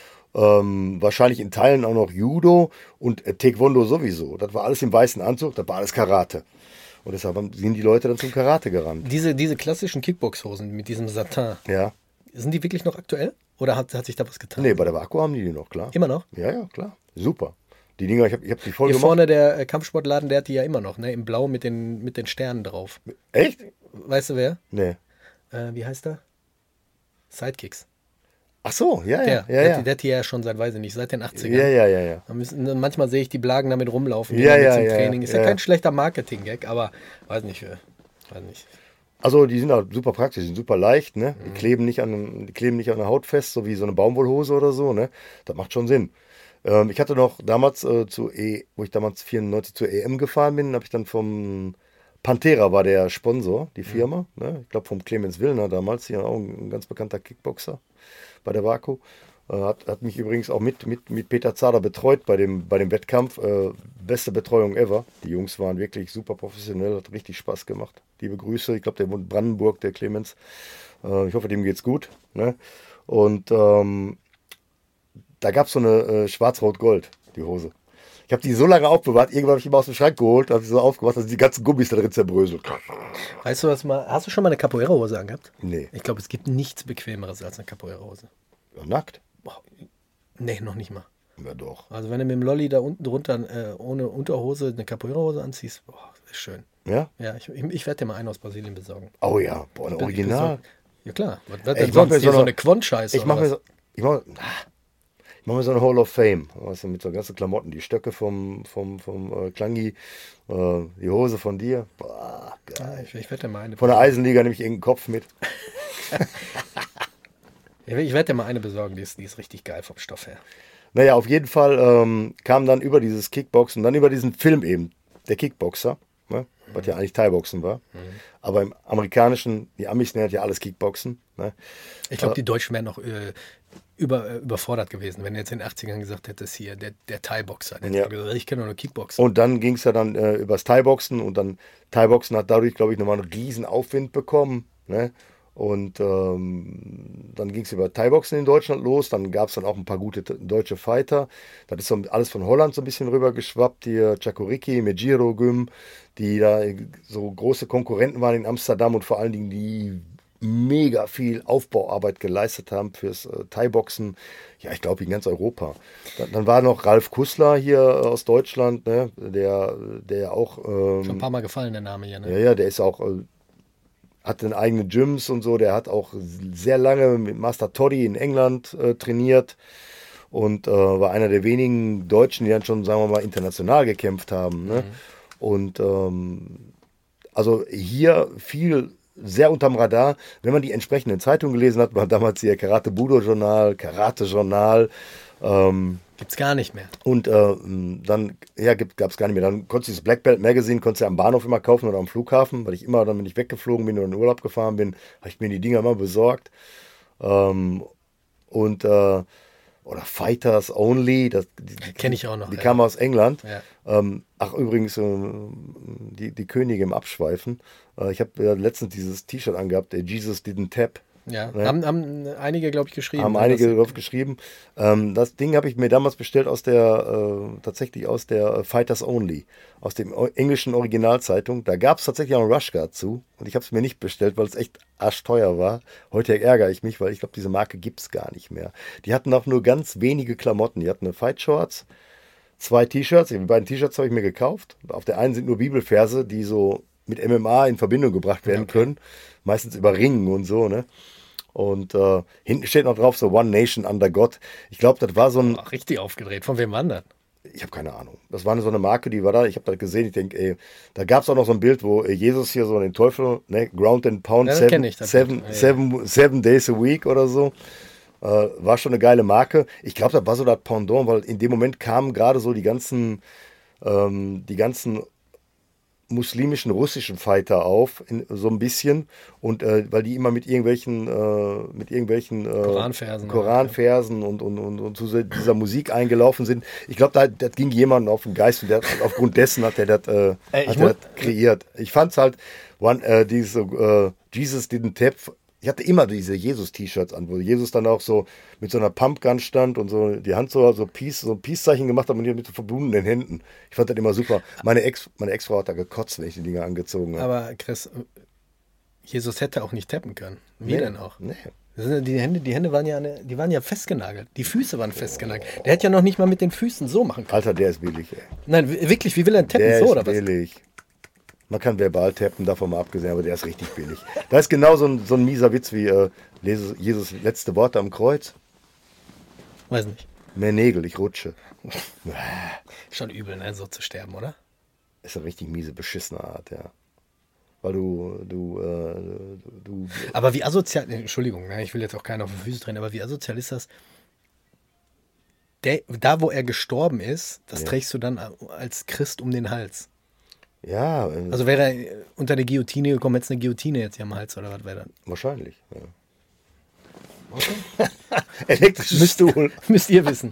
ähm, wahrscheinlich in Teilen auch noch Judo und äh, Taekwondo sowieso. Das war alles im weißen Anzug, das war alles Karate. Und deshalb haben- sind die Leute dann zum Karate gerannt. Diese, diese klassischen Kickbox-Hosen mit diesem Satin, Ja. sind die wirklich noch aktuell? Oder hat, hat sich da was getan? Nee, bei der Vaku haben die die noch, klar. Immer noch? Ja, ja, klar. Super. Die Dinger, ich habe ich hab die voll Hier gemacht. vorne der äh, Kampfsportladen, der hat die ja immer noch, ne? Im Blau mit den, mit den Sternen drauf. Echt? Weißt du wer? Nee. Äh, wie heißt der? Sidekicks. Ach so, ja, Der, ja, der, ja. hat die- der hat die ja schon seit, weiß ich nicht, seit den achtzigern. Ja, ja, ja, ja. Da müssen, manchmal sehe ich die Blagen damit rumlaufen, Ja, gehen ja, jetzt im ja, Training. Ist ja, ja, kein ja. schlechter Marketing-Gag, aber weiß nicht, äh, weiß nicht. Also die sind auch super praktisch, die sind super leicht, ne? Mhm. Die kleben nicht an, die kleben nicht an der Haut fest, so wie so eine Baumwollhose oder so, ne? Das macht schon Sinn. Ähm, ich hatte noch damals äh, zu E, wo ich damals vierundneunzig zur E M gefahren bin, habe ich dann vom Pantera war der Sponsor, die Firma, Mhm. ne? Ich glaube vom Clemens Willner damals, hier auch ein ganz bekannter Kickboxer bei der Vaku. Äh, hat, hat mich übrigens auch mit, mit, mit Peter Zader betreut bei dem, bei dem Wettkampf. Äh, beste Betreuung ever. Die Jungs waren wirklich super professionell, hat richtig Spaß gemacht. Liebe Grüße, ich glaube, der wohnt in Brandenburg, der Clemens. Äh, ich hoffe, dem geht's gut. Ne? Und ähm, da gab es so eine äh, Schwarz-Rot-Gold, die Hose. Ich habe die so lange aufbewahrt, irgendwann habe ich die mal aus dem Schrank geholt, habe ich so aufgemacht, dass die ganzen Gummis da drin zerbröselt. Weißt du was mal, hast du schon mal eine Capoeira-Hose angehabt? Nee, Ich glaube, es gibt nichts Bequemeres als eine Capoeira-Hose. ja, nackt. Boah, nee, noch nicht mal. Ja, doch. Also wenn du mit dem Lolli da unten drunter äh, ohne Unterhose eine Capoeira-Hose anziehst, boah, ist schön. Ja? Ja, ich, ich, ich werde dir mal einen aus Brasilien besorgen. Oh ja, boah, ein Original. Ja klar, was wird Ey, denn ich mach sonst mir hier so so eine- eine Quant-Scheiße? Ich mache oder mir was? so, ich mach, ah, ich mach mir so eine Hall of Fame, weißt du, mit so ganzen Klamotten, die Stöcke vom, vom, vom äh, Klangi, äh, die Hose von dir, boah, Ja, geil. ich, ich werde dir mal eine Von der Eisenliga nehme ich irgendeinen Kopf mit. Ich, ich werde dir mal eine besorgen, die ist, die ist richtig geil vom Stoff her. Naja, auf jeden Fall ähm, kam dann über dieses Kickboxen, dann über diesen Film eben, der Kickboxer, ne, was ja eigentlich Thai-Boxen war, aber im amerikanischen, die Amis nennen ja alles Kickboxen, ne. Ich glaube, die Deutschen wären noch äh, über, äh, überfordert gewesen, wenn du jetzt in den achtzigern gesagt hättest, hier, der, der Thai-Boxer. Der Ja. hätte gesagt, ich kenne nur Kickboxen. Und dann ging es ja dann äh, übers Thai-Boxen und dann Thai-Boxen hat dadurch, glaube ich, nochmal einen riesen Aufwind bekommen. Ne? Und ähm, dann ging es über Thai-Boxen in Deutschland los. Dann gab es dann auch ein paar gute t- deutsche Fighter. Das ist so alles von Holland so ein bisschen rüber geschwappt. Hier Chakuriki, Mejiro Gym, die da so große Konkurrenten waren in Amsterdam und vor allen Dingen die mega viel Aufbauarbeit geleistet haben fürs äh, Thai-Boxen. Ja, ich glaube in ganz Europa. Dann, dann war noch Ralf Kussler hier äh, aus Deutschland, ne? der, der ja auch... Ähm, Schon ein paar Mal gefallen, der Name hier. Ne? ja, ja, der ist auch, äh, hat den eigenen Gyms und so, der hat auch sehr lange mit Master Toddy in England äh, trainiert und äh, war einer der wenigen Deutschen, die dann schon, sagen wir mal, international gekämpft haben. Ne? Und ähm, also hier viel sehr unterm Radar, wenn man die entsprechenden Zeitungen gelesen hat, man damals hier Karate Budo Journal, Karate Journal, ähm, Gibt's gar nicht mehr. Und äh, dann, ja, gab es gar nicht mehr. Dann konntest du das Black Belt Magazine konntest du am Bahnhof immer kaufen oder am Flughafen, weil ich immer, dann wenn ich weggeflogen bin oder in Urlaub gefahren bin, habe ich mir die Dinger immer besorgt. Ähm, und äh, oder Fighters Only, das kenne ich auch noch. Die ja. kamen aus England. Ja. Ähm, ach, übrigens, äh, die, die Könige im Abschweifen. Äh, ich habe äh, letztens dieses T-Shirt angehabt, äh, Jesus didn't tap. Ja, Ne? haben, haben einige, glaube ich, geschrieben. Haben einige drauf geschrieben. Ähm, das Ding habe ich mir damals bestellt aus der, äh, tatsächlich aus der äh, Fighters Only, aus dem o- englischen Originalzeitung. Da gab es tatsächlich auch einen Rushguard zu. Und ich habe es mir nicht bestellt, weil es echt arschteuer war. Heute ärgere ich mich, weil ich glaube, diese Marke gibt es gar nicht mehr. Die hatten auch nur ganz wenige Klamotten. Die hatten eine Fight Shorts, zwei T-Shirts. Die beiden T-Shirts habe ich mir gekauft. Auf der einen sind nur Bibelverse, die so mit M M A in Verbindung gebracht werden Okay. können. Meistens über Ringen und so, ne? Und äh, hinten steht noch drauf so One Nation Under God. Ich glaube, das war so ein, Ach, richtig aufgedreht. Von wem war das? ich habe keine Ahnung. Das war so eine Marke, die war da. Ich habe das gesehen. Ich denke, ey, da gab es auch noch so ein Bild, wo äh, Jesus hier so den Teufel, ne, Ground and Pound, Ja, das seven, kenn ich, das seven, Bild. Ja, seven, seven Days a Week oder so. Äh, war schon eine geile Marke. Ich glaube, das war so das Pendant, weil in dem Moment kamen gerade so die ganzen, ähm, die ganzen muslimischen russischen Fighter auf, in, so ein bisschen. Und äh, weil die immer mit irgendwelchen, äh, mit irgendwelchen äh, Koranversen. Koranversen und, und, und, und zu dieser Musik eingelaufen sind. Ich glaube, da, das ging jemandem auf den Geist und der, aufgrund dessen hat er das, äh, Ey, ich hat er muss- das kreiert. Ich fand es halt, one, äh, diese äh, Jesus didn't tap. Ich hatte immer diese Jesus-T-Shirts an, wo Jesus dann auch so mit so einer Pumpgun stand und so die Hand so, so Peace, so ein Peace-Zeichen gemacht hat und die mit so verbundenen Händen. Ich fand das immer super. Meine Ex, meine Ex-Frau hat da gekotzt, wenn ich die Dinger angezogen habe. Aber Chris, Jesus hätte auch nicht tappen können. Wie Nee, denn auch? Nee. Das sind, die Hände, die Hände waren ja, eine, die waren ja festgenagelt. Die Füße waren festgenagelt. Der hätte ja noch nicht mal mit den Füßen so machen können. Alter, der ist billig, ey. Nein, w- wirklich, wie will er denn tappen? Der So ist oder was? billig. Man kann verbal tappen, davon mal abgesehen, aber der ist richtig billig. Da ist genau so ein, so ein mieser Witz wie äh, Jesus, Jesus letzte Worte am Kreuz. Weiß nicht. Mehr Nägel, ich rutsche. Schon übel, ne, so zu sterben, oder? Ist eine richtig miese, beschissene Art, ja. Weil du, du, äh, du, Aber wie asozial, Entschuldigung, ne, ich will jetzt auch keinen auf die Füße drehen, aber wie asozial ist das? Der, da, wo er gestorben ist, das Ja. trägst du dann als Christ um den Hals. ja, äh, Also wäre er unter der Guillotine gekommen, hätte es eine Guillotine jetzt hier am Hals oder was wäre dann? wahrscheinlich. Ja. Elektrisches Stuhl. Müsst ihr wissen.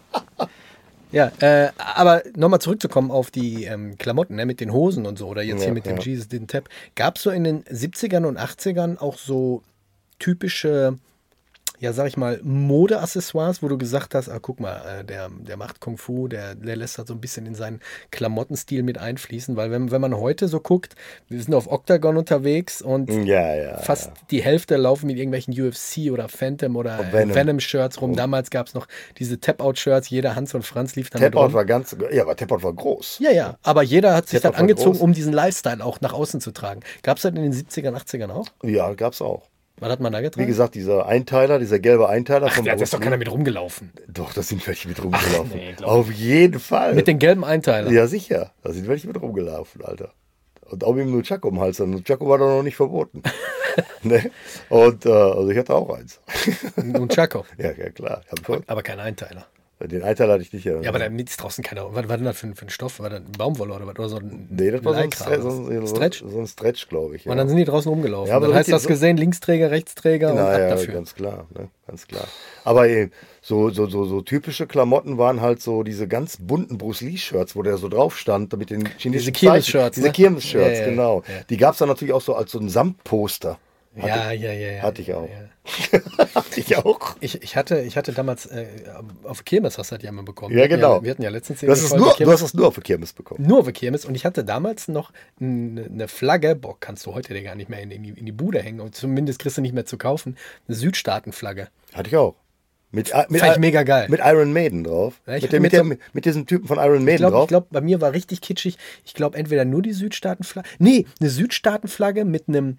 Ja, äh, aber nochmal zurückzukommen auf die ähm, Klamotten, ne, mit den Hosen und so, oder jetzt Ja, hier mit dem ja. Jesus Didn't Tap. Gab es so in den siebzigern und achtzigern auch so typische, ja, sag ich mal, Modeaccessoires, wo du gesagt hast, ah, guck mal, äh, der, der macht Kung Fu, der, der lässt das so ein bisschen in seinen Klamottenstil mit einfließen, weil wenn, wenn man heute so guckt, wir sind auf Octagon unterwegs und Ja, ja. fast die Hälfte laufen mit irgendwelchen U F C oder Phantom oder Und Venom. Venom-Shirts rum. Damals gab es noch diese Tap-Out-Shirts, jeder Hans und Franz lief damit Tap-Out rum. war ganz, ja, aber Tap-Out war groß. Ja, ja, aber jeder hat sich Tap-Out dann war angezogen, groß. um diesen Lifestyle auch nach außen zu tragen. Gab es das in den siebzigern, achtzigern auch? Ja, gab's auch. Was hat man da getragen? Wie gesagt, dieser Einteiler, dieser gelbe Einteiler Ach, vom da ist Bruce doch Lee. keiner mit rumgelaufen. Doch, da sind welche mit rumgelaufen. nee, glaub Auf jeden Fall. Mit den gelben Einteilern. Ja, sicher. Da sind welche mit rumgelaufen, Alter. Und auch mit dem Nunchaku im Hals. Der Nunchaku war doch noch nicht verboten. ne? Und äh, also ich hatte auch eins. Und Chaco. ja, ja, klar. Hab ich voll- Aber kein Einteiler. Den Einteiler hatte ich nicht. Ja, aber da ist draußen keiner. Was war denn das für ein, für ein Stoff? War das ein Baumwolle oder was? Oder so ein Nee, das war so ein, Lycra Stre oder so, was? ein, so, Stretch? so ein Stretch, glaube ich. Ja. Und dann sind die draußen rumgelaufen. Ja, aber dann so heißt das richtig- gesehen, Linksträger, Rechtsträger und Na, ab ja, dafür. ganz klar, ne? Ganz klar. Aber ey, so, so, so, so typische Klamotten waren halt so diese ganz bunten Bruce Lee-Shirts, wo der so drauf stand, mit den chinesischen Diese Kirmes-Shirts, Diese ne? Kirmes-Shirts, Ja, ja, genau. ja. Die gab es dann natürlich auch so als so ein Samtposter. Ja, ja, ja, ja. Hatte ich auch. Ja. Hatte ich auch. Ich, ich, hatte, ich hatte damals äh, auf der Kirmes hast du das ja mal bekommen. Ja, Wir hatten genau. Ja, wir hatten ja letztens Du hast, es Folge nur, du Kirmes. hast es nur auf der Kirmes bekommen. Nur auf der Kirmes und ich hatte damals noch eine eine Flagge, boah, kannst du heute dir gar nicht mehr in, in, die, in die Bude hängen und zumindest kriegst du nicht mehr zu kaufen, eine Südstaatenflagge. Hatte ich auch. Mit, mit, Fand ich mega geil. Mit Iron Maiden drauf. Ja, ich mit, dem, mit mit, so- dem, mit diesem Typen von Iron Maiden Ich glaube, drauf. glaub, bei mir war richtig kitschig. Ich glaube, entweder nur die Südstaatenflagge. Nee, eine Südstaatenflagge mit einem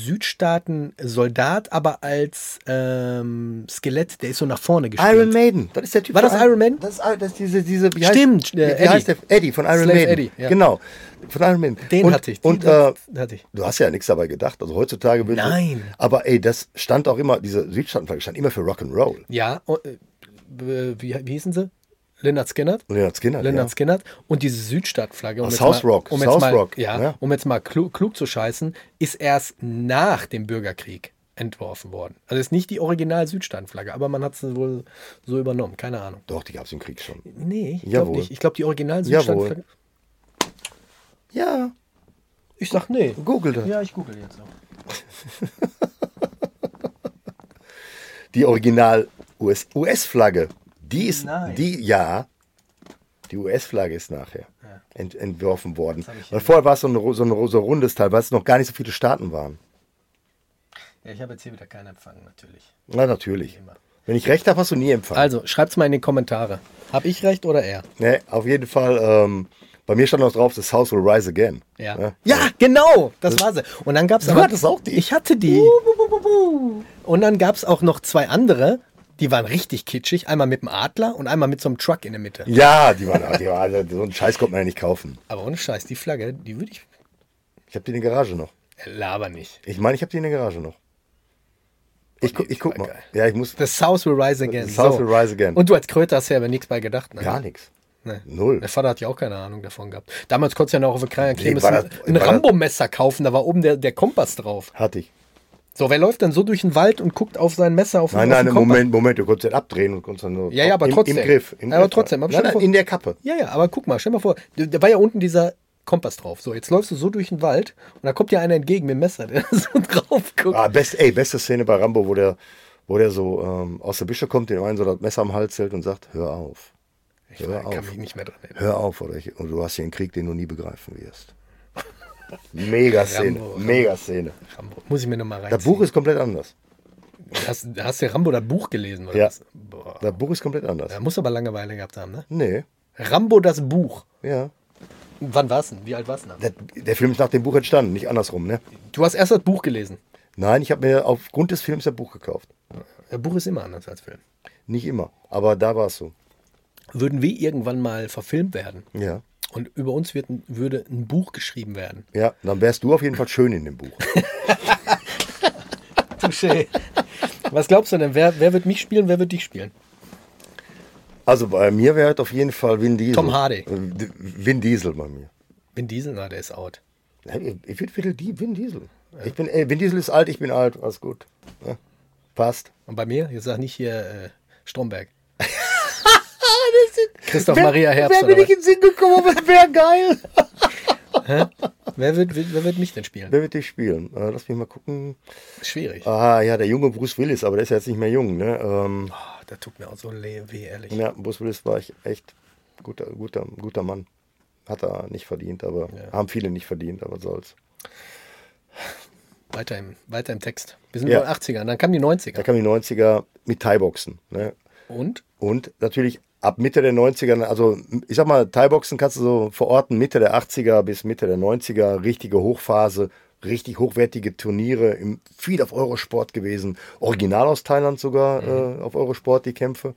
Südstaaten-Soldat, aber als ähm, Skelett, der ist so nach vorne gespielt. Iron Maiden, das ist der Typ War von das Iron Maiden? Das ist, das ist diese, diese, wie Stimmt, heißt, wie, äh, wie Eddie. heißt der? Eddie von Iron Slave Maiden. Eddie, ja. Genau, von Iron Maiden. Den und, hatte ich. Und Den äh, hatte ich. du hast ja nichts dabei gedacht. Also heutzutage wird Nein. Aber ey, das stand auch immer, diese Südstaatenflagge stand immer für Rock'n'Roll. Ja, und, äh, wie, wie hießen sie? Lynyrd Skynyrd. Lynyrd Skynyrd, Lynyrd ja. Skynyrd. Und diese Südstadt-Flagge. Um Ah, jetzt South mal- Rock, Um jetzt South mal, Rock, Ja, ja. um jetzt mal klug, klug zu scheißen, ist erst nach dem Bürgerkrieg entworfen worden. Also ist nicht die Original-Südstadt-Flagge, aber man hat sie wohl so übernommen. Keine Ahnung. Doch, die gab es im Krieg schon. Nee, ich glaube Jawohl. nicht. Ich glaube, die Original-Südstadt-Flagge. Ja, Ich sag nee. google das. Ja, ich google jetzt noch. Die Original-U S-U S-Flagge, die ist, Nein. die, ja, die U S-Flagge ist nachher ent, entworfen worden. hab ich Weil hier vorher war es so ein, so, ein, so ein rundes Teil, weil es noch gar nicht so viele Staaten waren. Ja, ich habe jetzt hier wieder keinen Empfang, natürlich. Na, natürlich. Immer. Wenn ich recht habe, hast du nie empfangen. Also, schreibt's mal in die Kommentare. Hab ich recht oder er? Ne, auf jeden Fall, ähm, bei mir stand noch drauf, das House will rise again. Ja. Ne? Ja, genau, das war sie. Und dann gab's Du aber. hattest auch die? Ich hatte die. Und dann gab's auch noch zwei andere, die waren richtig kitschig. Einmal mit dem Adler und einmal mit so einem Truck in der Mitte. Ja, die waren, die waren, so einen Scheiß konnte man ja nicht kaufen. Aber ohne Scheiß, die Flagge, die würde ich. Ich habe die in der Garage noch. Laber nicht. Ich meine, ich habe die in der Garage noch. Ich, gu, die ich guck war mal. geil. Ja, ich muss. The South will rise again. The South will rise again. Und du als Kröter hast ja aber nichts bei gedacht, ne? Gar nichts. Nee. Null. Der Vater hat ja auch keine Ahnung davon gehabt. Damals konntest du ja noch auf der Kreis Nee, war ein, das- ein war das- Rambo-Messer kaufen, da war oben der, der Kompass drauf. Hatte ich. So, wer läuft denn so durch den Wald und guckt auf sein Messer auf, Nein, auf nein, den Kompass? Moment, Moment, du konntest den abdrehen und konntest dann nur. Ja, ja, aber im, trotzdem. Im Griff. Im Ja, aber Griff. trotzdem, aber Nein, stell dir nein, vor- in der Kappe. Ja, ja, aber guck mal, stell mal vor, da war ja unten dieser Kompass drauf. So, jetzt läufst du so durch den Wald und da kommt dir einer entgegen mit dem Messer, der so drauf guckt. Ah, best, ey, beste Szene bei Rambo, wo der, wo der so ähm, aus der Büsche kommt, den einen so das Messer am Hals hält und sagt, hör auf. Ich Hör kann auf. mich nicht mehr dran erinnern. Hör auf, oder ich, und du hast hier einen Krieg, den du nie begreifen wirst. Mega Szene, Rambo, mega Szene. Rambo. Muss ich mir nochmal reinziehen. Das Buch ist komplett anders. Hast, hast du Rambo das Buch gelesen? Oder Ja. was? Boah. Das Buch ist komplett anders. Er muss aber Langeweile gehabt haben, ne? Nee, Rambo das Buch. ja. Wann war's denn? Wie alt war's denn? Der, der Film ist nach dem Buch entstanden, nicht andersrum, ne? Du hast erst das Buch gelesen. Nein, ich habe mir aufgrund des Films das Buch gekauft. Das Buch ist immer anders als Film. Nicht immer, aber da war es so. Würden wir irgendwann mal verfilmt werden Ja. und über uns wird, ein- würde ein Buch geschrieben werden. Ja, dann wärst du auf jeden Fall schön in dem Buch. Touché. Was glaubst du denn? Wer, wer wird mich spielen, wer wird dich spielen? Also bei mir wäre auf jeden Fall Vin Diesel. Tom Hardy. Äh, Vin Diesel bei mir. Vin Diesel? Na, der ist out. Ja, Ich will wieder die Vin Diesel. Ich bin, ey, Vin Diesel ist alt, ich bin alt, alles gut. Ja, passt. Und bei mir? Jetzt sag nicht hier äh, Stromberg. Christoph Maria Herbst. Wer oder bin ich in den Sinn gekommen, aber das wäre geil. was? wer, wird, wer wird mich denn spielen? Wer wird dich spielen? Äh, lass mich mal gucken. Schwierig. Ah, ja, der junge Bruce Willis, aber der ist ja jetzt nicht mehr jung, ne? Ähm, Oh, da tut mir auch so le- weh, ehrlich. ja, Bruce Willis war ich echt guter, guter, guter Mann. Hat er nicht verdient, aber Ja. haben viele nicht verdient, aber soll's. Weiter im, weiter im Text. Wir sind Ja. in den achtzigern, dann kamen die neunziger. Da kamen die neunziger mit Thai-Boxen. Ne? Und? Und natürlich ab Mitte der neunziger, also ich sag mal, Thai-Boxen kannst du so verorten, Mitte der achtziger bis Mitte der neunziger, richtige Hochphase, richtig hochwertige Turniere, im, viel auf Eurosport gewesen, original aus Thailand sogar Mhm. äh, auf Eurosport die Kämpfe.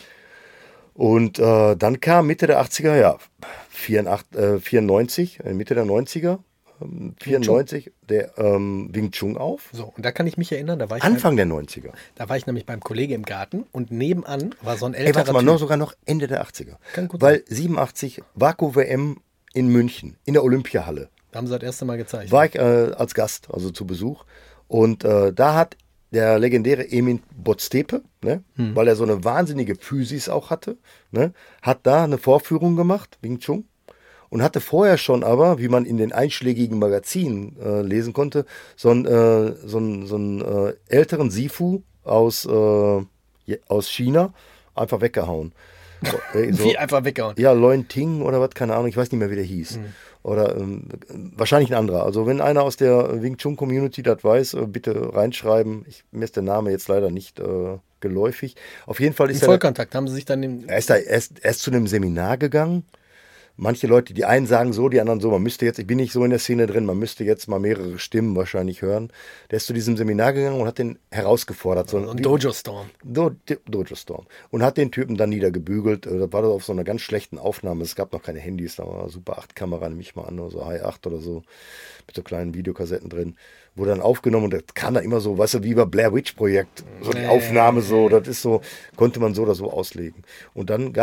Und äh, dann kam Mitte der achtziger, ja, vierundachtzig, äh, vierundneunzig, äh, Mitte der neunziger, ähm, vierundneunzig, der ähm, Wing Chun auf. So, und da kann ich mich erinnern, da war ich, Anfang der neunziger. Beim, da war ich nämlich beim Kollege im Garten und nebenan war so ein Ey, älterer warte mal, Typ. noch sogar noch Ende der achtziger. Kann gut Weil siebenundachtzig Vaku-W M in München, in der Olympiahalle, Da haben sie das erste Mal gezeigt. war ich äh, als Gast, also zu Besuch. Und äh, da hat der legendäre Emin Boztepe, ne, Hm. weil er so eine wahnsinnige Physis auch hatte, ne, hat da eine Vorführung gemacht, Wing Chun. Und hatte vorher schon aber, wie man in den einschlägigen Magazinen äh, lesen konnte, so einen, äh, so einen, so einen äh, älteren Sifu aus, äh, je- aus China einfach weggehauen. So, äh, so, Wie einfach weggehauen. ja, Leun Ting oder was, keine Ahnung, ich weiß nicht mehr, wie der hieß. Oder ähm, wahrscheinlich ein anderer. Also wenn einer aus der Wing Chun Community das weiß, äh, bitte reinschreiben. Ich, mir ist der Name jetzt leider nicht äh, geläufig. Auf jeden Fall Im ist er, Vollkontakt haben sie sich dann im, er, ist da, er, ist, er ist zu einem Seminar gegangen. Manche Leute, die einen sagen so, die anderen so, man müsste jetzt, ich bin nicht so in der Szene drin, man müsste jetzt mal mehrere Stimmen wahrscheinlich hören. Der ist zu diesem Seminar gegangen und hat den herausgefordert. So, so ein wie- Dojo-Storm. Do, Do- Dojo Storm. Und hat den Typen dann niedergebügelt. Äh, Das war das auf so einer ganz schlechten Aufnahme. Es gab noch keine Handys, da war eine Super acht Kamera, nehme ich mal an, oder so High acht oder so, mit so kleinen Videokassetten drin. Wurde dann aufgenommen und das kam dann immer so, weißt du, wie bei Blair Witch Projekt. So die Nee. Aufnahme so, das ist so, konnte man so oder so auslegen. Und dann gab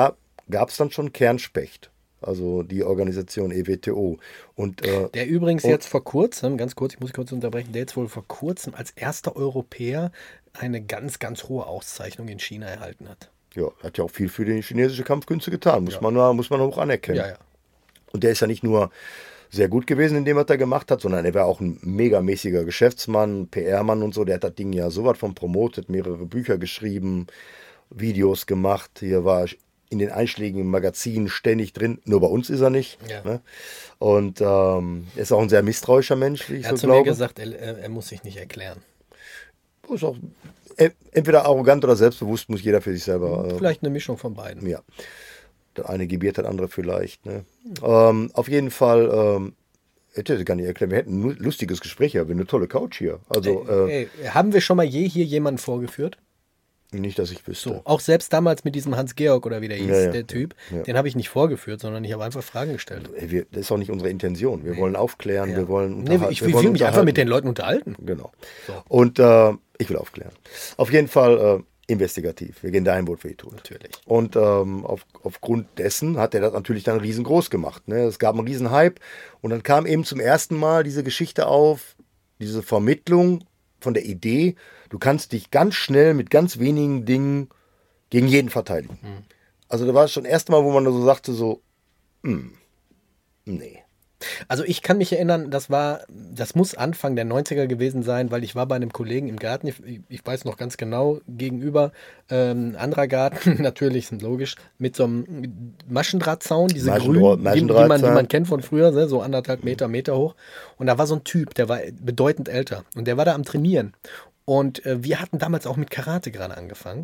gab es dann schon Kernspecht, also die Organisation E W T O. Und, äh, Der übrigens und, jetzt vor kurzem, ganz kurz, ich muss kurz unterbrechen, der jetzt wohl vor kurzem als erster Europäer eine ganz, ganz hohe Auszeichnung in China erhalten hat. Ja, hat ja auch viel für die chinesische Kampfkünste getan, muss, Ja. man, muss man hoch anerkennen. Ja, ja. Und der ist ja nicht nur sehr gut gewesen in dem, was er gemacht hat, sondern er war auch ein megamäßiger Geschäftsmann, P R-Mann und so. Der hat das Ding ja so was von promotet, mehrere Bücher geschrieben, Videos gemacht. Hier war in den einschlägigen Magazinen ständig drin. Nur bei uns ist er nicht. Ja. Ne? Und ähm, er ist auch ein sehr misstrauischer Mensch, wie ich Er hat so zu glaube. mir gesagt, er, er muss sich nicht erklären. Ist auch e- entweder arrogant oder selbstbewusst, muss jeder für sich selber. Äh, Vielleicht eine Mischung von beiden. Ja. Der eine gebiert, der andere vielleicht. Ne? Ähm, auf jeden Fall, ähm, hätte ich gar nicht erklärt, wir hätten ein lustiges Gespräch hier, wir haben eine tolle Couch hier. Also, äh, Ey, haben wir schon mal je hier jemanden vorgeführt? nicht, dass ich wüsste. So, auch selbst damals mit diesem Hans-Georg oder wie der hieß, Ja, ja. der Typ, Ja. den habe ich nicht vorgeführt, sondern ich habe einfach Fragen gestellt. Ey, wir, das ist auch nicht unsere Intention. Wir wollen aufklären, Ja. wir wollen Nee, unterhalten. ich wir will, wollen will mich einfach unterhalten. mit den Leuten unterhalten. Genau. So. Und äh, ich will aufklären. Auf jeden Fall äh, investigativ. Wir gehen dahin, wo es weh tut. Natürlich. Und ähm, auf, aufgrund dessen hat er das natürlich dann riesengroß gemacht. Ne? Es gab einen riesen Hype und dann kam eben zum ersten Mal diese Geschichte auf, diese Vermittlung von der Idee, du kannst dich ganz schnell mit ganz wenigen Dingen gegen jeden verteidigen. Mhm. Also da war es schon das erste Mal, wo man so sagte, so, hm, nee. Also ich kann mich erinnern, das war, das muss Anfang der neunziger gewesen sein, weil ich war bei einem Kollegen im Garten, ich, ich weiß noch ganz genau, gegenüber ähm, anderer Garten, natürlich, ist logisch, mit so einem Maschendrahtzaun, diese Maschendraht- grünen, die, die, man, die Maschendrahtzaun. man kennt von früher, ne, so anderthalb Meter, Meter hoch. Und da war so ein Typ, der war bedeutend älter und der war da am Trainieren. Und äh, wir hatten damals auch mit Karate gerade angefangen.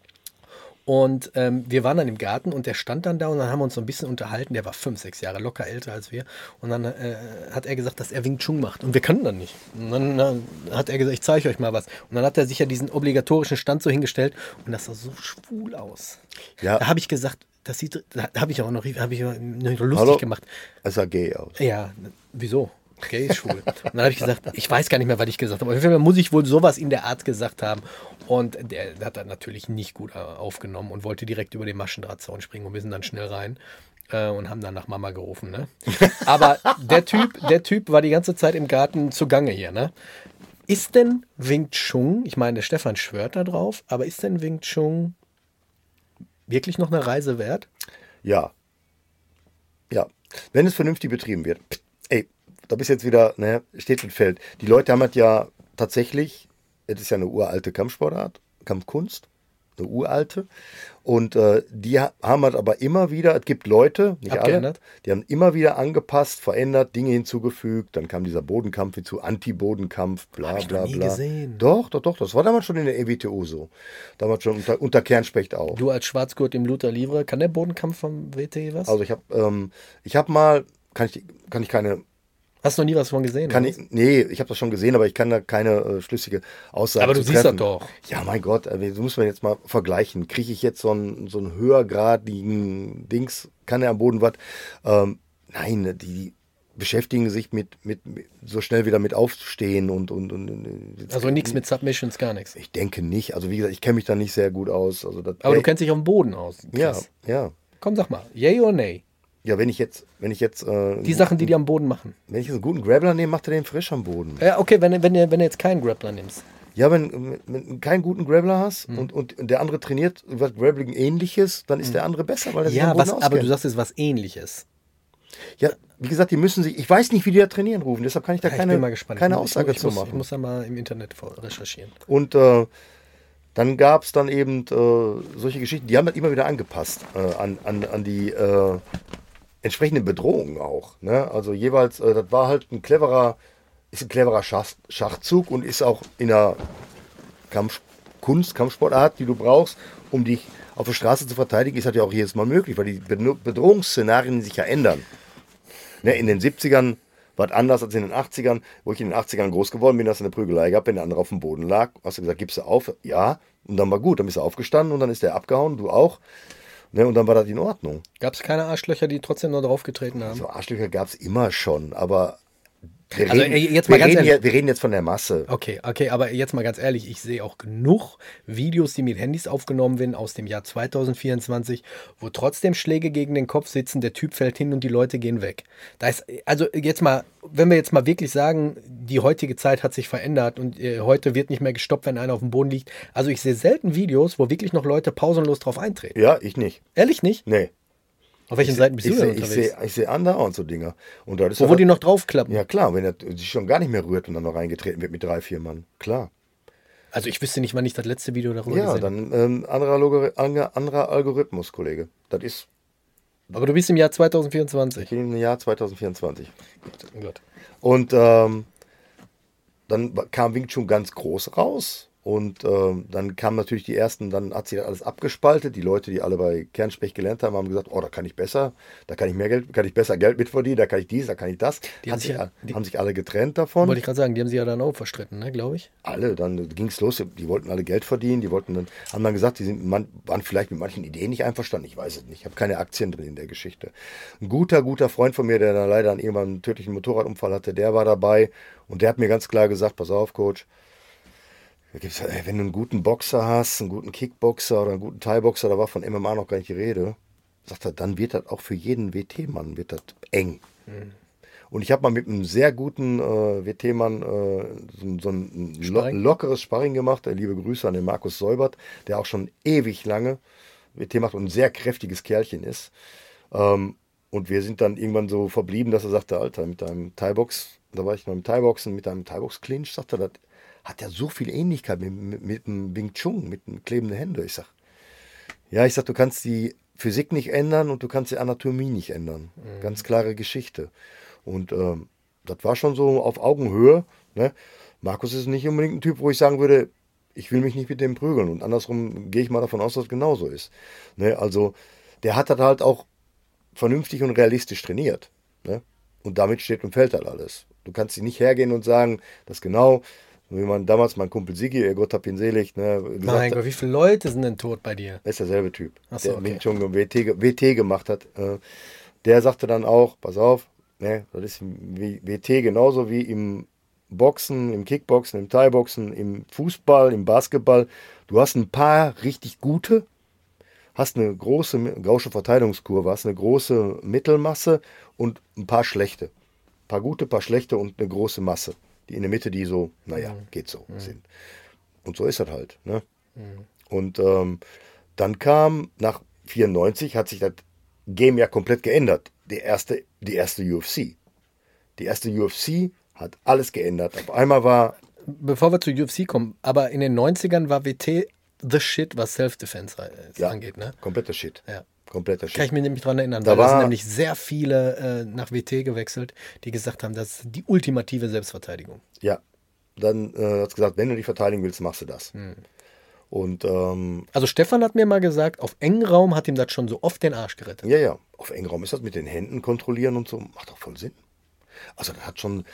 Und ähm, wir waren dann im Garten und der stand dann da und dann haben wir uns so ein bisschen unterhalten. Der war fünf, sechs Jahre locker älter als wir. Und dann äh, hat er gesagt, dass er Wing Chun macht. Und wir kannten das nicht. Und dann, dann hat er gesagt, ich zeige euch mal was. Und dann hat er sich ja diesen obligatorischen Stand so hingestellt und das sah so schwul aus. Ja. Da habe ich gesagt, das sieht, da habe ich auch noch, hab ich noch lustig Hallo? gemacht. Es sah gay aus. Ja, wieso? Okay, ist schwul. Und dann habe ich gesagt, ich weiß gar nicht mehr, was ich gesagt habe. Auf jeden Fall muss ich wohl sowas in der Art gesagt haben. Und der, der hat das natürlich nicht gut äh, aufgenommen und wollte direkt über den Maschendrahtzaun springen. Und wir sind dann schnell rein äh, und haben dann nach Mama gerufen. Ne? Aber der Typ, der Typ war die ganze Zeit im Garten zugange hier. Ne? Ist denn Wing Chun, ich meine, der Stefan schwört da drauf, aber ist denn Wing Chun wirklich noch eine Reise wert? Ja. Ja. Wenn es vernünftig betrieben wird. Ey, da bist jetzt wieder, ne, steht und fällt. Die Leute haben das ja tatsächlich, es ist ja eine uralte Kampfsportart, Kampfkunst, eine uralte. Und äh, die ha- haben das aber immer wieder, es gibt Leute, nicht alle, Abgeändert? die haben immer wieder angepasst, verändert, Dinge hinzugefügt. Dann kam dieser Bodenkampf hinzu, Anti-Bodenkampf, bla Hab ich bla noch nie bla. gesehen. Doch, doch, doch, das war damals schon in der E W T O so. Damals schon unter, unter Kernspecht auch. Du als Schwarzgurt im Luther Livre, kann der Bodenkampf vom W T was? Also ich habe ähm, ich hab mal, kann ich, kann ich keine Hast du noch nie was von gesehen? Kann oder ich, nee, ich habe das schon gesehen, aber ich kann da keine äh, schlüssige Aussage Aber du zu siehst treffen. das doch. Ja, mein Gott, äh, so muss man jetzt mal vergleichen. Kriege ich jetzt so einen, so einen höhergradigen Dings, kann er am Boden was? Ähm, nein, die beschäftigen sich mit, mit, mit so schnell wieder mit Aufstehen und... und, und und- Also nichts mit Submissions, gar nichts. Ich denke nicht. Also wie gesagt, ich kenne mich da nicht sehr gut aus. Also das, Aber du kennst dich auf dem Boden aus. Ja, Krass. ja. Komm, sag mal, yay oder nay? Ja, wenn ich jetzt, wenn ich jetzt... Äh, Die Sachen, die die am Boden machen. wenn ich jetzt einen guten Grappler nehme, macht er den frisch am Boden. Ja, okay, wenn, wenn, wenn du jetzt keinen Grappler nimmst. Ja, wenn, wenn du keinen guten Grappler hast Mhm. und, und der andere trainiert was Grappling ähnliches, dann ist der andere besser, weil er sich Ja, am Boden was, aber auskennt. du sagst jetzt was Ähnliches. Ja, wie gesagt, die müssen sich, ich weiß nicht, wie die da trainieren rufen, deshalb kann ich da Ja, ich keine, bin mal gespannt. keine Ich muss- Aussage ich zu muss, machen. Ich muss da mal im Internet vor- recherchieren. Und äh, dann gab es dann eben äh, solche Geschichten, die haben das immer wieder angepasst äh, an, an, an die äh, entsprechenden Bedrohungen auch. Ne? Also jeweils, äh, das war halt ein cleverer, ist ein cleverer Schach, Schachzug und ist auch in der Kampfkunst, Kampfsportart, die du brauchst, um dich auf der Straße zu verteidigen, ist das ja auch jedes Mal möglich, weil die Bedro- Bedrohungsszenarien sich ja ändern. Ne, in den siebzigern war es anders als in den achtzigern, wo ich in den achtzigern groß geworden bin, hast du eine Prügelei gehabt, wenn der andere auf dem Boden lag, hast du gesagt, gibst du auf? Ja, und dann war gut, dann bist du aufgestanden und dann ist der abgehauen, du auch. Ne, und dann war das in Ordnung. Gab es keine Arschlöcher, die trotzdem nur draufgetreten haben? So Arschlöcher gab es immer schon, aber Wir Also, reden, ey, jetzt wir, mal ganz reden ehrlich. ja, wir reden jetzt von der Masse. Okay, okay, aber jetzt mal ganz ehrlich, ich sehe auch genug Videos, die mit Handys aufgenommen werden aus dem Jahr zwanzig vierundzwanzig, wo trotzdem Schläge gegen den Kopf sitzen, der Typ fällt hin und die Leute gehen weg. Da ist, also jetzt mal, wenn wir jetzt mal wirklich sagen, die heutige Zeit hat sich verändert und äh, heute wird nicht mehr gestoppt, wenn einer auf dem Boden liegt. Also ich sehe selten Videos, wo wirklich noch Leute pausenlos drauf eintreten. Ja, ich nicht. Ehrlich nicht? Nee. Auf welchen Seiten bist Ich du denn sehe ich unterwegs? seh, ich seh andauernd so Dinger. Und da ist Wo, halt- wo die noch draufklappen? Ja klar, wenn er sich schon gar nicht mehr rührt und dann noch reingetreten wird mit drei, vier Mann. Klar. Also ich wüsste nicht, wann ich das letzte Video darüber Ja, gesehen habe. dann ähm, anderer, Logor anderer, anderer Algorithmus, Kollege. Das ist Aber du bist im Jahr zwanzig vierundzwanzig. ich bin im Jahr zwanzig vierundzwanzig. Gut. Und ähm, dann kam Wing Chun ganz groß raus. Und ähm, dann kamen natürlich die ersten, dann hat sich das alles abgespaltet. Die Leute, die alle bei Kernspecht gelernt haben, haben gesagt, oh, da kann ich besser, da kann ich mehr Geld, kann ich besser Geld mitverdienen, da kann ich dies, da kann ich das. Die Hat haben sich, sich ja- die- haben sich alle getrennt davon. Wollte ich gerade sagen, die haben sie ja dann auch verstritten, ne, glaube ich. Alle, dann ging es los, die wollten alle Geld verdienen, die wollten dann, haben dann gesagt, die sind, man, waren vielleicht mit manchen Ideen nicht einverstanden, ich weiß es nicht, ich habe keine Aktien drin in der Geschichte. Ein guter, guter Freund von mir, der dann leider an irgendwann einen tödlichen Motorradunfall hatte, der war dabei und der hat mir ganz klar gesagt, pass auf, Coach, da gibt's, ey, wenn du einen guten Boxer hast, einen guten Kickboxer oder einen guten Thai-Boxer, da war von M M A noch gar nicht die Rede, sagt er, dann wird das auch für jeden W T-Mann, wird das eng. Und ich habe mal mit einem sehr guten äh, W T-Mann äh, so, so ein lo Sparring? lockeres Sparring gemacht. Äh, liebe Grüße an den Markus Säubert, der auch schon ewig lange W T macht und ein sehr kräftiges Kerlchen ist. Ähm, und wir sind dann irgendwann so verblieben, dass er sagte, Alter, mit deinem Thai-Box, da war ich noch im Thai-Boxen, mit deinem Thai-Box-Clinch, sagt er, das hat ja so viel Ähnlichkeit mit, mit, mit dem Wing Chun, mit den klebenden Händen. Ich sag, ja, ich sag, du kannst die Physik nicht ändern und du kannst die Anatomie nicht ändern. Ganz klare Geschichte. Und ähm, das war schon so auf Augenhöhe. Ne? Markus ist nicht unbedingt ein Typ, wo ich sagen würde, ich will mich nicht mit dem prügeln. Und andersrum gehe ich mal davon aus, dass es genauso ist. Ne? Also der hat das halt auch vernünftig und realistisch trainiert. Ne? Und damit steht und fällt halt alles. Du kannst nicht hergehen und sagen, das genau, wie man damals mein Kumpel Sigi, äh, Gott hab ihn selig, ne, gesagt Mein hat, Gott, wie viele Leute sind denn tot bei dir? er ist derselbe Typ, Ach so, der okay. Wing Chun und W T, ge- W T gemacht hat. Äh, der sagte dann auch, pass auf, ne, das ist im W- WT genauso wie im Boxen, im Kickboxen, im Thai-Boxen, im Fußball, im Basketball. Du hast ein paar richtig gute, hast eine große Gaußsche Verteilungskurve, hast eine große Mittelmasse und ein paar schlechte. Ein paar gute, ein paar schlechte und eine große Masse. Die in der Mitte, die so, naja, geht so sind. Und so ist das halt. Ne? Und ähm, dann kam nach vierundneunzig, hat sich das Game ja komplett geändert. Die erste, die erste U F C. Die erste U F C hat alles geändert. Auf einmal war, Bevor wir zu U F C kommen, aber in den neunzigern war W T the shit, was Self-Defense äh, ja, angeht, ne? kompletter Shit. Ja. Kompletter Kann ich Shit. mich nämlich dran erinnern, Da weil da sind war- nämlich sehr viele äh, nach W T gewechselt, die gesagt haben, das ist die ultimative Selbstverteidigung. Ja. Dann äh, hat es gesagt, wenn du dich verteidigen willst, machst du das. Hm. Und ähm, Also Stefan hat mir mal gesagt, auf engen Raum hat ihm das schon so oft den Arsch gerettet. ja, ja, auf engem Raum ist das mit den Händen kontrollieren und so, macht doch voll Sinn. Also das hat schon,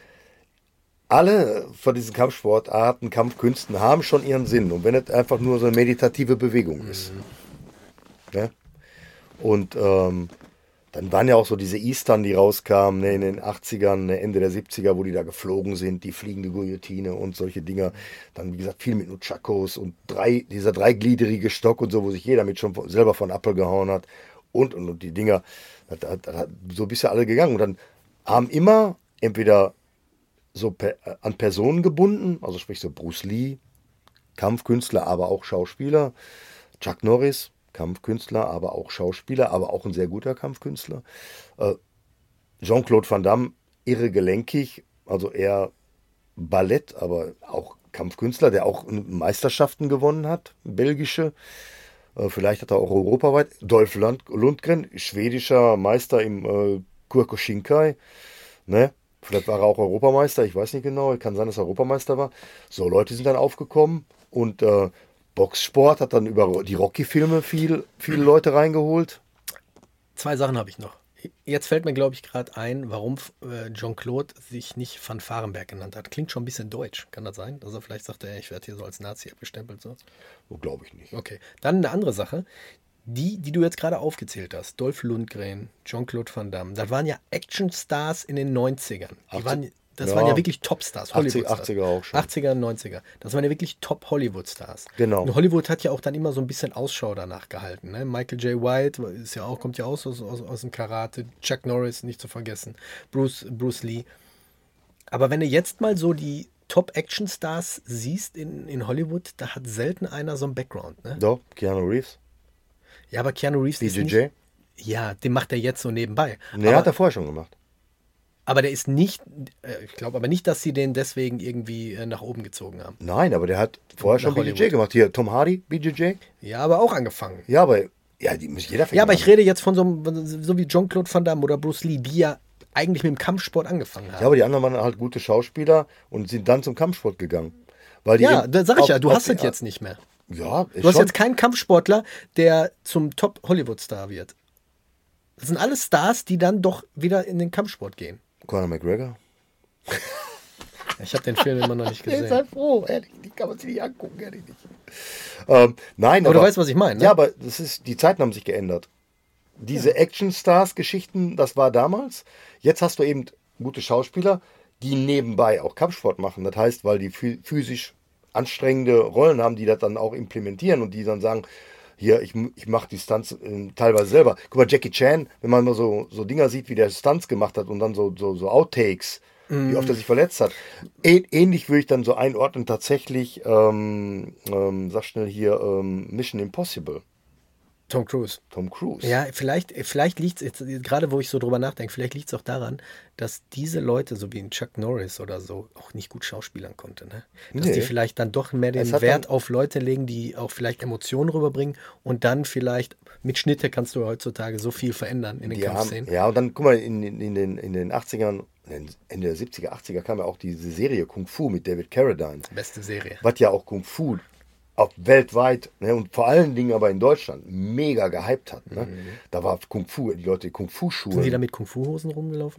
alle von diesen Kampfsportarten, Kampfkünsten haben schon ihren Sinn. Und wenn es einfach nur so eine meditative Bewegung ist. Ne? Und ähm, dann waren ja auch so diese Eastern, die rauskamen ne, in den achtzigern, ne, Ende der siebziger, wo die da geflogen sind, die fliegende Guillotine und solche Dinger. Dann, wie gesagt, viel mit Nunchakos und drei, dieser dreigliedrige Stock und so, wo sich jeder mit schon von- selber von Appel gehauen hat. Und, und, und die Dinger, das, das, das, so bist ja alle gegangen. Und dann haben immer entweder so per, an Personen gebunden, also sprich so Bruce Lee, Kampfkünstler, aber auch Schauspieler, Chuck Norris, Kampfkünstler, aber auch Schauspieler, aber auch ein sehr guter Kampfkünstler. Äh, Jean-Claude Van Damme, irre gelenkig, also eher Ballett, aber auch Kampfkünstler, der auch Meisterschaften gewonnen hat, belgische. Äh, vielleicht hat er auch europaweit. Dolph Lund Lundgren, schwedischer Meister im äh, Kyokushinkai. Ne? Vielleicht war er auch Europameister, ich weiß nicht genau. Kann sein, dass er Europameister war. So Leute sind dann aufgekommen und äh, Boxsport hat dann über die Rocky-Filme viel, viele Leute reingeholt. Zwei Sachen habe ich noch. Jetzt fällt mir, glaube ich, gerade ein, warum äh, Jean-Claude sich nicht Van Varenberg genannt hat. Klingt schon ein bisschen deutsch, kann das sein? Dass er vielleicht sagte, ey, ich werde hier so als Nazi abgestempelt. So. So glaube ich nicht. Okay, dann eine andere Sache. Die, die du jetzt gerade aufgezählt hast, Dolph Lundgren, Jean-Claude Van Damme, das waren ja Actionstars in den neunzigern. Die waren, das Ja. waren ja wirklich Topstars, achtzig, Hollywood-Stars. achtziger auch schon. achtziger, neunziger. Das waren ja wirklich Top-Hollywood-Stars. Genau. Und Hollywood hat ja auch dann immer so ein bisschen Ausschau danach gehalten. Ne? Michael J. White ist ja auch, kommt ja auch aus, aus, aus dem Karate. Chuck Norris, nicht zu vergessen. Bruce, Bruce Lee. Aber wenn du jetzt mal so die Top-Action-Stars siehst in, in Hollywood, da hat selten einer so einen Background. Ne? Doch, Keanu Reeves, Ja, aber Keanu Reeves B ist J nicht... J. Ja, den macht er jetzt so nebenbei. Nee, aber, hat er vorher schon gemacht. aber der ist nicht... Äh, ich glaube aber nicht, dass sie den deswegen irgendwie äh, nach oben gezogen haben. Nein, aber der hat vorher schon Nach B J J Hollywood. gemacht. Hier, Tom Hardy, B J J. Ja, aber auch angefangen. Ja, aber ja, die muss jeder Ja, aber an. ich rede jetzt von so, einem- so wie Jean-Claude Van Damme oder Bruce Lee, die ja eigentlich mit dem Kampfsport angefangen haben. Ja, aber die anderen waren halt gute Schauspieler und sind dann zum Kampfsport gegangen. Weil die Ja, eben da sag ich auf- ja, du auf hast die es jetzt nicht mehr. Ja, ist Du hast schon. jetzt keinen Kampfsportler, der zum Top-Hollywood-Star wird. Das sind alles Stars, die dann doch wieder in den Kampfsport gehen. Conor McGregor. Ich habe den Film immer noch nicht Der ist gesehen. halt froh, ehrlich. Die kann man sich nicht angucken, ehrlich nicht. Ähm, nein, Aber aber, du weißt, was ich meine, ne? Ja, aber das ist, die Zeiten haben sich geändert. Diese Action-Stars-Geschichten, das war damals. Jetzt hast du eben gute Schauspieler, die nebenbei auch Kampfsport machen. Das heißt, weil die phy- physisch anstrengende Rollen haben, die das dann auch implementieren und die dann sagen, hier, ich, m- ich mache die Stunts äh, teilweise selber. Guck mal, Jackie Chan, wenn man mal so, so Dinger sieht, wie der Stunts gemacht hat und dann so, so, so Outtakes, wie oft er sich verletzt hat. Ä ähnlich würde ich dann so einordnen, tatsächlich, ähm, ähm, sag schnell hier, ähm, Mission Impossible. Tom Cruise. Tom Cruise. Ja, vielleicht, vielleicht liegt es, gerade wo ich so drüber nachdenke, vielleicht liegt es auch daran, dass diese Leute, so wie ein Chuck Norris oder so, auch nicht gut schauspielern konnte. Ne? Dass Nee. die vielleicht dann doch mehr den Es hat Wert dann- auf Leute legen, die auch vielleicht Emotionen rüberbringen und dann vielleicht, mit Schnitte kannst du heutzutage so viel verändern in den Die haben, Kampfszenen. ja, und dann, guck mal, in, in, in, den, in den achtzigern, Ende der siebziger, achtziger kam ja auch diese Serie Kung Fu mit David Carradine. Beste Serie. Was ja auch Kung Fu auch weltweit, ne, und vor allen Dingen aber in Deutschland mega gehypt hat. Ne? Da war Kung Fu, die Leute, die Kung Fu Sind die da Schulen. mit Kung-Fu-Hosen rumgelaufen?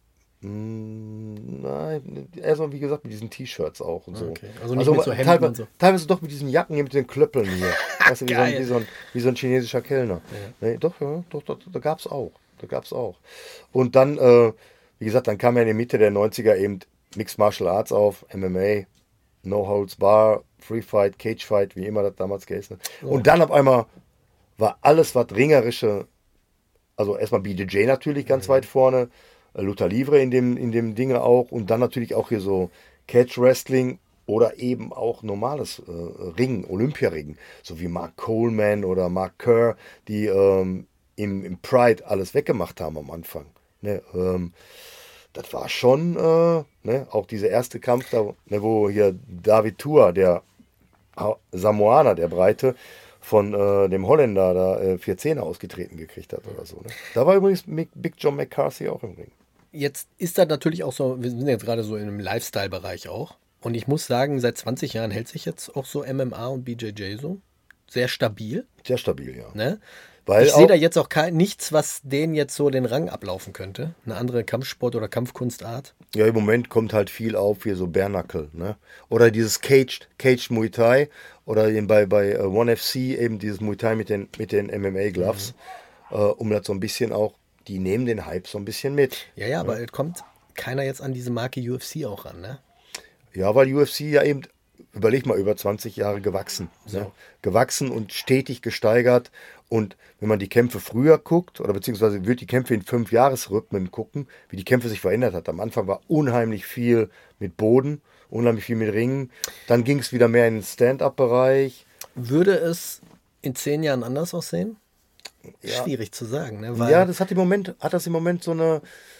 Nein, eher so wie gesagt mit diesen T-Shirts auch und so. Okay, also nicht mit so Hemden teilweise, und so. teilweise doch mit diesen Jacken hier mit den Klöppeln hier. Weißt du, wie, so ein, Geil. wie, so ein, wie so ein chinesischer Kellner. Nee, doch, ja, doch, doch, da gab es auch. Da gab's auch. Und dann, äh, wie gesagt, dann kam ja in der Mitte der neunziger eben Mixed Martial Arts auf, M M A, No Holds Bar, Free Fight, Cage Fight, wie immer das damals geheißen hat. Und dann auf einmal war alles, was ringerische, also erstmal B J J natürlich ganz weit vorne, äh, Luther Livre in dem, in dem Dinge auch und dann natürlich auch hier so Catch Wrestling oder eben auch normales äh, Ringen, Olympiaringen, so wie Mark Coleman oder Mark Kerr, die ähm, im, im Pride alles weggemacht haben am Anfang. Ne, ähm, das war schon, äh, ne, auch dieser erste Kampf, da, ne, wo hier David Tua, der Ha- Samoaner, der Breite, von äh, dem Holländer da äh, vier Zähne ausgetreten gekriegt hat oder so. Ne? Da war übrigens Mick, Big John McCarthy auch im Ring. Jetzt ist das natürlich auch so, wir sind jetzt gerade so in einem Lifestyle-Bereich auch. Und ich muss sagen, seit zwanzig Jahren hält sich jetzt auch so M M A und B J J so sehr stabil. Sehr stabil, ja. Ne? Weil ich sehe auch- da jetzt auch kein, nichts, was denen jetzt so den Rang ablaufen könnte. Eine andere Kampfsport- oder Kampfkunstart. Ja, im Moment kommt halt viel auf, wie so Bare Knuckle, ne? Oder dieses Caged, Caged Muay Thai oder eben bei, bei äh, One F C eben dieses Muay Thai mit den, mit den M M A-Gloves, äh, um das so ein bisschen auch, die nehmen den Hype so ein bisschen mit. Ja, ja, aber es kommt keiner jetzt an diese Marke U F C auch ran, ne? Ja, weil U F C ja eben, überleg mal, über zwanzig Jahre gewachsen. Ne? Gewachsen und stetig gesteigert. Und wenn man die Kämpfe früher guckt, oder beziehungsweise wird die Kämpfe in fünf Jahresrhythmen gucken, wie die Kämpfe sich verändert hat. Am Anfang war unheimlich viel mit Boden, unheimlich viel mit Ringen. Dann ging es wieder mehr in den Stand-up-Bereich. Würde es in zehn Jahren anders aussehen? Ja. Schwierig zu sagen, ne? Weil Ja, das hat im Moment, hat das im Moment so eine,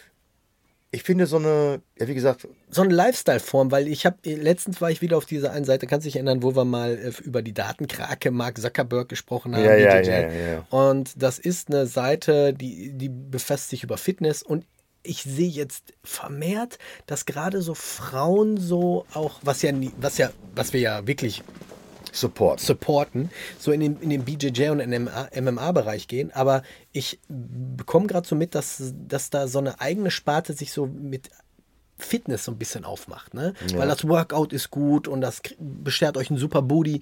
ich finde so eine, ja wie gesagt, so eine Lifestyle-Form, weil ich habe, letztens war ich wieder auf dieser einen Seite, kannst du dich erinnern, wo wir mal äh, über die Datenkrake Mark Zuckerberg gesprochen haben. Ja, ja, B J J. ja, ja, ja. Und das ist eine Seite, die, die befasst sich über Fitness und ich sehe jetzt vermehrt, dass gerade so Frauen so auch, was ja, nie, was ja, was wir ja wirklich Support. supporten, so in den, in den B J J und in den M M A-Bereich gehen. Aber ich bekomme gerade so mit, dass, dass da so eine eigene Sparte sich so mit Fitness so ein bisschen aufmacht. Ne? Ja. Weil das Workout ist gut und das beschert euch ein super Booty.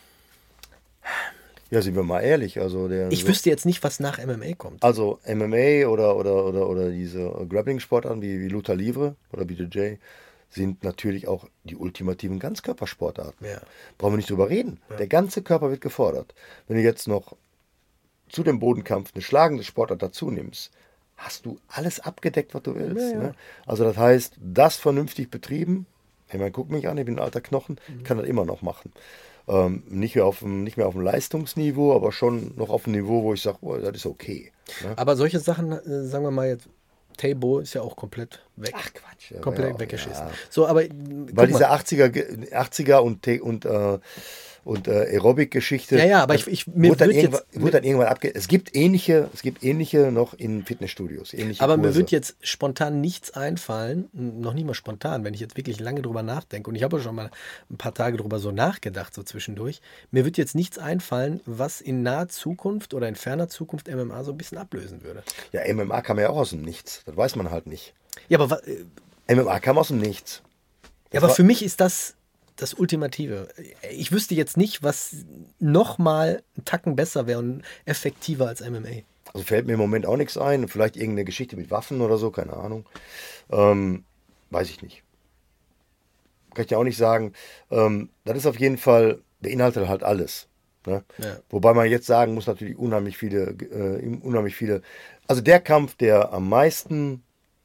Ja, sind wir mal ehrlich, also der Ich so, wüsste jetzt nicht, was nach M M A kommt. also M M A oder oder oder oder diese Grappling-Sportarten wie, wie Luther Livre oder B J J, sind natürlich auch die ultimativen Ganzkörpersportarten. Ja. Brauchen wir nicht drüber reden. Ja. Der ganze Körper wird gefordert. Wenn du jetzt noch zu dem Bodenkampf eine schlagende Sportart dazu nimmst, hast du alles abgedeckt, was du willst. Ja, ja. Ne? Also das heißt, das vernünftig betrieben, ich meine, guck mich an, ich bin ein alter Knochen, ich kann das immer noch machen. Ähm, nicht, mehr auf dem, nicht mehr auf dem Leistungsniveau, aber schon noch auf dem Niveau, wo ich sage, oh, das ist okay. Ne? Aber solche Sachen, äh, sagen wir mal jetzt, Tabo ist ja auch komplett weg. Ach Quatsch. Ja, komplett ja, weggeschissen. ja. So, aber Weil diese achtziger, achtziger und, Te- und, äh, und äh, Aerobic-Geschichte. Ja, ja, aber ich- ich- mir wurde dann wird irgendwann, jetzt- wurde dann irgendwann abge. Es gibt ähnliche, es gibt ähnliche noch in Fitnessstudios. Ähnliche Aber mir Kurse. wird jetzt spontan nichts einfallen, n- noch nicht mal spontan, wenn ich jetzt wirklich lange drüber nachdenke. Und ich habe schon mal ein paar Tage drüber so nachgedacht, so zwischendurch. Mir wird jetzt nichts einfallen, was in naher Zukunft oder in ferner Zukunft M M A so ein bisschen ablösen würde. Ja, M M A kam ja auch aus dem Nichts. Das weiß man halt nicht. Ja, aber, wa- äh, M M A kam aus dem Nichts. ja, aber war- für mich ist das das Ultimative. Ich wüsste jetzt nicht, was noch mal einen Tacken besser wäre und effektiver als M M A. Also fällt mir im Moment auch nichts ein. Vielleicht irgendeine Geschichte mit Waffen oder so, keine Ahnung. Ähm, weiß ich nicht. Kann ich ja auch nicht sagen. Ähm, das ist auf jeden Fall, beinhaltet halt alles. Ne? Ja. Wobei man jetzt sagen muss, natürlich unheimlich viele, äh, unheimlich viele. Also der Kampf, der am meisten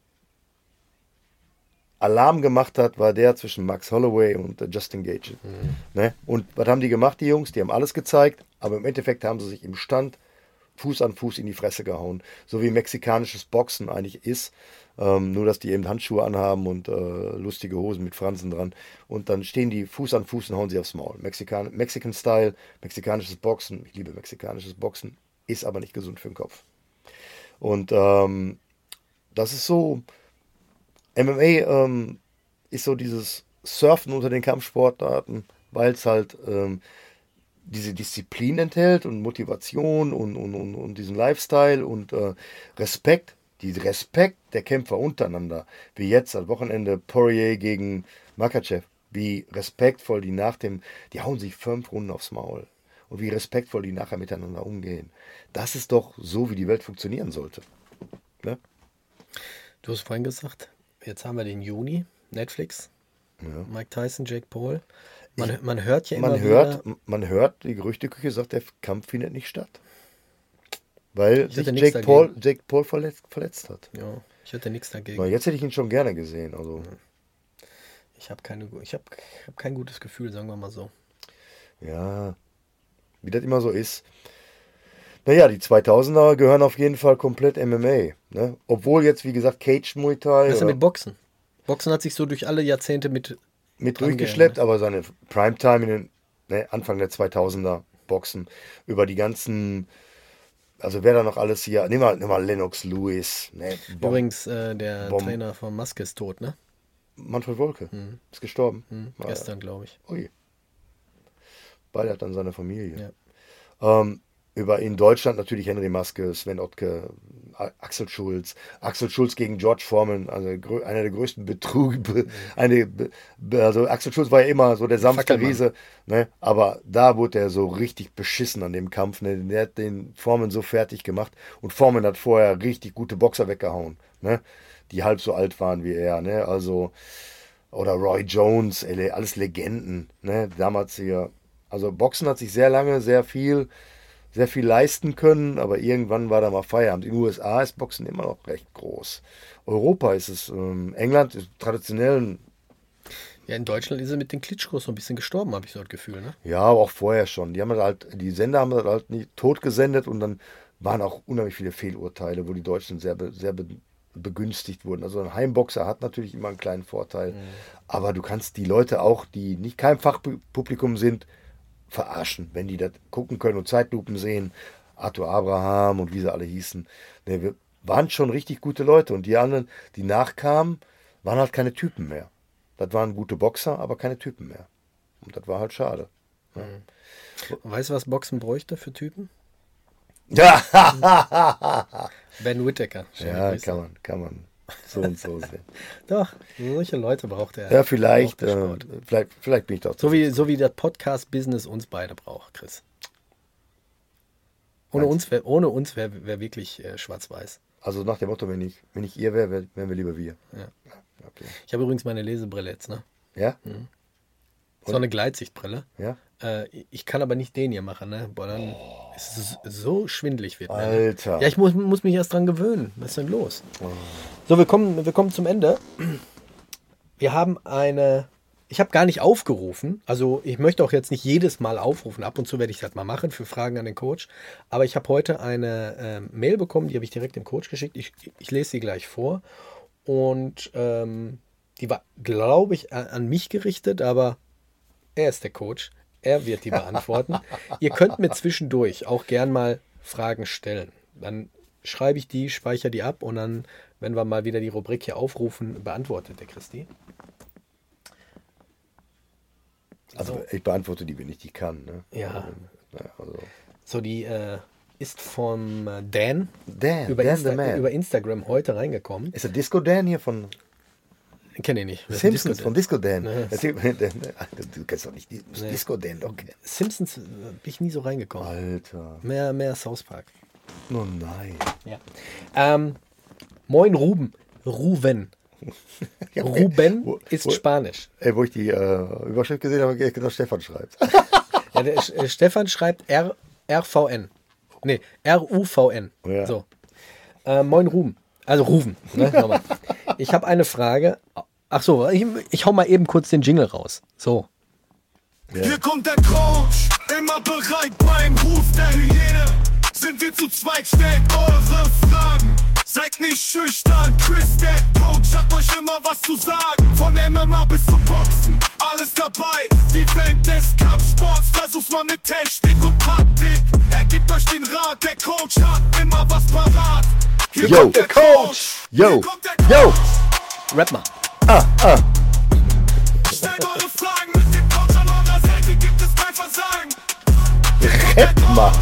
Alarm gemacht hat, war der zwischen Max Holloway und äh, Justin Gaethje. Ne? Und was haben die gemacht, die Jungs? Die haben alles gezeigt, aber im Endeffekt haben sie sich im Stand Fuß an Fuß in die Fresse gehauen. So wie mexikanisches Boxen eigentlich ist. Ähm, nur, dass die eben Handschuhe anhaben und äh, lustige Hosen mit Fransen dran. Und dann stehen die Fuß an Fuß und hauen sie aufs Maul. Mexikan Mexican Style, mexikanisches Boxen. Ich liebe mexikanisches Boxen. Ist aber nicht gesund für den Kopf. Und ähm, das ist so... M M A ähm, ist so dieses Surfen unter den Kampfsportarten, weil es halt ähm, diese Disziplin enthält und Motivation und, und, und, und diesen Lifestyle und äh, Respekt, die Respekt der Kämpfer untereinander, wie jetzt am Wochenende Poirier gegen Makhachev, wie respektvoll die nach dem, die hauen sich fünf Runden aufs Maul und wie respektvoll die nachher miteinander umgehen. Das ist doch so, wie die Welt funktionieren sollte. Ne? Du hast vorhin gesagt, jetzt haben wir den Juni, Netflix, Mike Tyson, Jake Paul. Man, man hört ja immer Man wieder, hört, man hört, die Gerüchteküche sagt, der Kampf findet nicht statt. Weil Ich sich hätte nichts Jake Paul, Jake Paul verletzt, verletzt hat. ja, ich hätte nichts dagegen. Weil jetzt hätte ich ihn schon gerne gesehen. Also, Ich habe keine, ich habe hab kein gutes Gefühl, sagen wir mal so. ja, wie das immer so ist. Naja, die zweitausender gehören auf jeden Fall komplett M M A. Ne? Obwohl jetzt, wie gesagt, Cage Muay Thai Was ist denn oder mit Boxen? Boxen hat sich so durch alle Jahrzehnte mit. mit dran durchgeschleppt, gehen, aber seine Primetime in den ne, Anfang der zweitausender Boxen über die ganzen, also wer da noch alles hier, nimm mal, nimm mal Lennox Lewis, ne, Bom- Übrigens, äh, der Bom- Trainer von Maske ist tot, ne? Manfred Wolke ist gestorben. Hm, Ja, gestern, glaube ich. Ui. Beide hat dann seine Familie. Ja. Ähm, über in Deutschland natürlich Henry Maske, Sven Ottke, A- Axel Schulz. Axel Schulz gegen George Foreman, also grö- einer der größten Betrug. Be, eine, be, be- also Axel Schulz war ja immer so der sanfte Fackelmann. Riese, ne? Aber da wurde er so richtig beschissen an dem Kampf. Ne? Der hat den Foreman so fertig gemacht und Foreman hat vorher richtig gute Boxer weggehauen, ne? Die halb so alt waren wie er. Ne? Also, oder Roy Jones, ey, alles Legenden. Ne? Damals hier. Also Boxen hat sich sehr lange, sehr viel, sehr viel leisten können, aber irgendwann war da mal Feierabend. In den U S A ist Boxen immer noch recht groß. Europa ist es, ähm, England ist traditionell, ein- Ja, in Deutschland ist er mit den Klitschkos so ein bisschen gestorben, habe ich so das Gefühl, ne? ja, aber auch vorher schon. Die haben das halt, die Sender haben das halt nicht tot gesendet und dann waren auch unheimlich viele Fehlurteile, wo die Deutschen sehr, be, sehr be, begünstigt wurden. Also ein Heimboxer hat natürlich immer einen kleinen Vorteil, aber du kannst die Leute auch, die nicht kein Fachpublikum sind, verarschen, wenn die das gucken können und Zeitlupen sehen. Arthur Abraham und wie sie alle hießen. Ne, wir waren schon richtig gute Leute und die anderen, die nachkamen, waren halt keine Typen mehr. Das waren gute Boxer, aber keine Typen mehr. Und das war halt schade. Weißt du, was Boxen bräuchte für Typen? Ja, Ben Whittaker. Schöne ja Grüße. kann man, kann man so und so sehen. Doch, solche Leute braucht er. Ja, vielleicht, braucht der äh, Sport. vielleicht, vielleicht bin ich doch So wie, so wie das Podcast-Business uns beide braucht, Chris. Ohne Meinst uns wäre ohne uns wär, wär wirklich äh, schwarz-weiß. Also nach dem Motto, wenn ich, wenn ich ihr wäre, wär, wären wir lieber wir. Ja. Okay. Ich habe übrigens meine Lesebrille jetzt, ne? Ja? So eine Gleitsichtbrille. Ja? Äh, ich kann aber nicht den hier machen, ne? Boah, dann ist es so schwindelig wird. mir, ne? Alter. Ja, ich muss, muss mich erst dran gewöhnen. Was ist denn los? So, wir kommen, wir kommen zum Ende. Wir haben eine. Ich habe gar nicht aufgerufen. Also, ich möchte auch jetzt nicht jedes Mal aufrufen. Ab und zu werde ich das mal machen für Fragen an den Coach. Aber ich habe heute eine ähm, Mail bekommen, die habe ich direkt dem Coach geschickt. Ich, ich lese sie gleich vor. Und ähm, die war, glaube ich, an, an mich gerichtet, aber er ist der Coach. Er wird die beantworten. Ihr könnt mir zwischendurch auch gern mal Fragen stellen. Dann schreibe ich die, speichere die ab und dann, wenn wir mal wieder die Rubrik hier aufrufen, beantwortet der Christi. Also So. ich beantworte die, wenn ich die kann. Ne? Ja. Ja, also. So, die äh, ist vom äh, Dan, Dan, über, Dan Insta the Man. über Instagram heute reingekommen. Ist der Disco Dan hier von Kenne ich nicht. Wer ist Simpsons, Disco von Dan? Disco Dan? Ne. Der Typ- der- der- Du kennst doch nicht die Nee. Disco Dan, doch kennen. Simpsons äh, bin ich nie so reingekommen. Alter. Mehr, mehr South Park. Oh nein. Ja. Ähm, moin Ruben. Ruben. Ja, Ruben wo, ist wo, Spanisch. ey, wo ich die äh, Überschrift gesehen habe, habe ich gedacht, Stefan schreibt. Ja, der, äh, Stefan schreibt R, RVN. Nee, R U V N. Ja. So. Äh, moin Ruben. Also Ruben. Ne? Nochmal. Ich habe eine Frage. Ach so, ich, ich hau mal eben kurz den Jingle raus. So. Ja. Hier kommt der Coach, immer bereit beim Ruf der Hyäne. Sind wir zu zweit, stellt eure Fragen. Seid nicht schüchtern, Chris, der Coach, hat euch immer was zu sagen. Von M M A bis zum Boxen, alles dabei. Die Welt des Kampfsports, versucht man mit Technik und Taktik. Er gibt euch den Rat, der Coach hat immer was parat. Hier Yo, kommt der Coach, Yo, hier kommt der yo. Coach. Rap mal. Stellt eure Fragen, mit dem Coach an eurer Seite gibt es kein Versagen. Rap mal.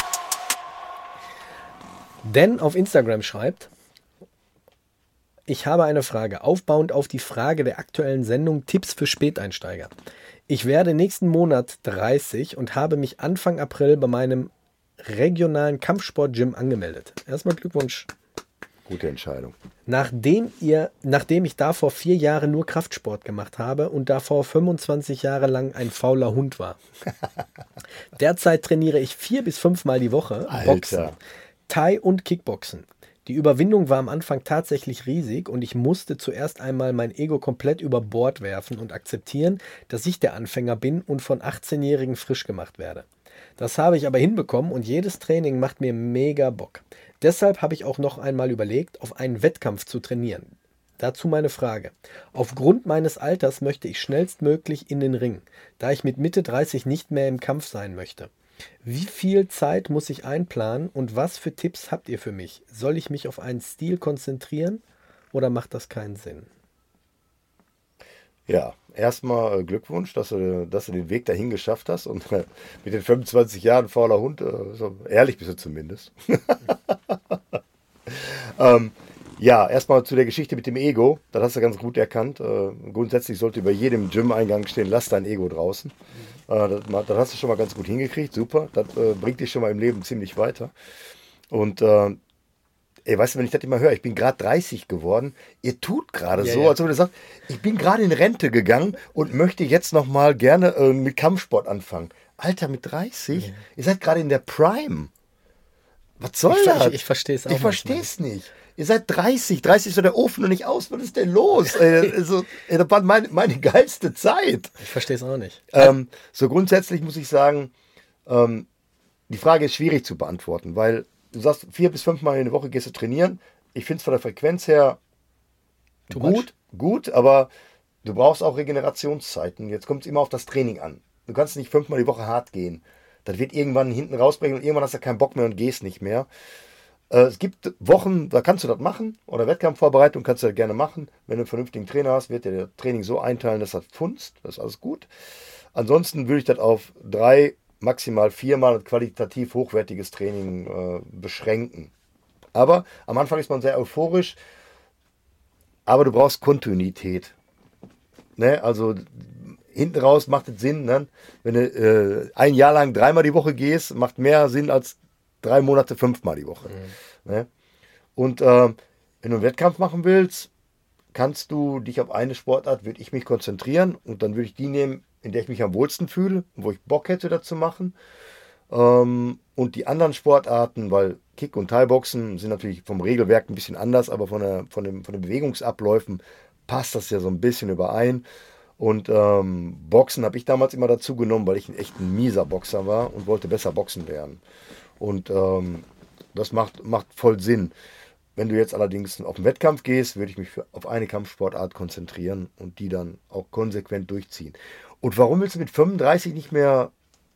Dan auf Instagram schreibt, ich habe eine Frage, aufbauend auf die Frage der aktuellen Sendung Tipps für Späteinsteiger. Ich werde nächsten Monat dreißig und habe mich Anfang April bei meinem regionalen Kampfsport-Gym angemeldet. Erstmal Glückwunsch. Gute Entscheidung. Nachdem, ihr, nachdem ich davor vier Jahre nur Kraftsport gemacht habe und davor fünfundzwanzig Jahre lang ein fauler Hund war. Derzeit trainiere ich vier bis fünfmal die Woche Alter. Boxen, Thai und Kickboxen. Die Überwindung war am Anfang tatsächlich riesig und ich musste zuerst einmal mein Ego komplett über Bord werfen und akzeptieren, dass ich der Anfänger bin und von achtzehnjährigen frisch gemacht werde. Das habe ich aber hinbekommen und jedes Training macht mir mega Bock. Deshalb habe ich auch noch einmal überlegt, auf einen Wettkampf zu trainieren. Dazu meine Frage. Aufgrund meines Alters möchte ich schnellstmöglich in den Ring, da ich mit Mitte dreißig nicht mehr im Kampf sein möchte. Wie viel Zeit muss ich einplanen und was für Tipps habt ihr für mich? Soll ich mich auf einen Stil konzentrieren oder macht das keinen Sinn? Ja, erstmal äh, Glückwunsch, dass du, dass du den Weg dahin geschafft hast und äh, mit den fünfundzwanzig Jahren fauler Hund, äh, so ehrlich bist du zumindest. ähm, ja, erstmal zu der Geschichte mit dem Ego, das hast du ganz gut erkannt. Äh, grundsätzlich sollte über jedem Gym-Eingang stehen, lass dein Ego draußen. Äh, das, das hast du schon mal ganz gut hingekriegt, super. Das äh, bringt dich schon mal im Leben ziemlich weiter. Und äh, ey, weißt du, wenn ich das immer höre, ich bin gerade dreißig geworden, ihr tut gerade Ja, so, ja. als ob ihr sagt, ich bin gerade in Rente gegangen und möchte jetzt noch mal gerne äh, mit Kampfsport anfangen. Alter, mit dreißig? Ihr seid gerade in der Prime. Was soll Ich ver- das? ich- ich versteh's auch Ich verstehe es nicht. Ihr seid dreißig, dreißig ist so der Ofen noch nicht aus, was ist denn los? ey, also, ey, das war meine, meine geilste Zeit. Ich verstehe es auch nicht. Ähm, so grundsätzlich muss ich sagen, ähm, die Frage ist schwierig zu beantworten, weil du sagst, vier bis fünfmal in der Woche gehst du trainieren. Ich finde es von der Frequenz her Too gut, much? gut, aber du brauchst auch Regenerationszeiten. Jetzt kommt es immer auf das Training an. Du kannst nicht fünfmal die Woche hart gehen. Das wird irgendwann hinten rausbrechen und irgendwann hast du keinen Bock mehr und gehst nicht mehr. Äh, es gibt Wochen, da kannst du das machen oder Wettkampfvorbereitung kannst du das gerne machen. Wenn du einen vernünftigen Trainer hast, wird dir der Training so einteilen, dass das funzt. Das ist alles gut. Ansonsten würde ich das auf drei, maximal viermal qualitativ hochwertiges Training äh, beschränken. Aber am Anfang ist man sehr euphorisch, aber du brauchst Kontinuität. Ne? Also hinten raus macht es Sinn, ne? Wenn du äh, ein Jahr lang dreimal die Woche gehst, macht mehr Sinn als drei Monate fünfmal die Woche. Mhm. Ne? Und äh, wenn du einen Wettkampf machen willst, kannst du dich auf eine Sportart, würde ich mich konzentrieren und dann würde ich die nehmen, in der ich mich am wohlsten fühle, wo ich Bock hätte, das zu machen. Ähm, und die anderen Sportarten, weil Kick- und Thai-Boxen sind natürlich vom Regelwerk ein bisschen anders, aber von, der, von, dem, von den Bewegungsabläufen passt das ja so ein bisschen überein. Und ähm, Boxen habe ich damals immer dazu genommen, weil ich echt ein mieser Boxer war und wollte besser boxen lernen. Und ähm, das macht, macht voll Sinn. Wenn du jetzt allerdings auf den Wettkampf gehst, würde ich mich für, auf eine Kampfsportart konzentrieren und die dann auch konsequent durchziehen. Und warum willst du mit fünfunddreißig nicht mehr,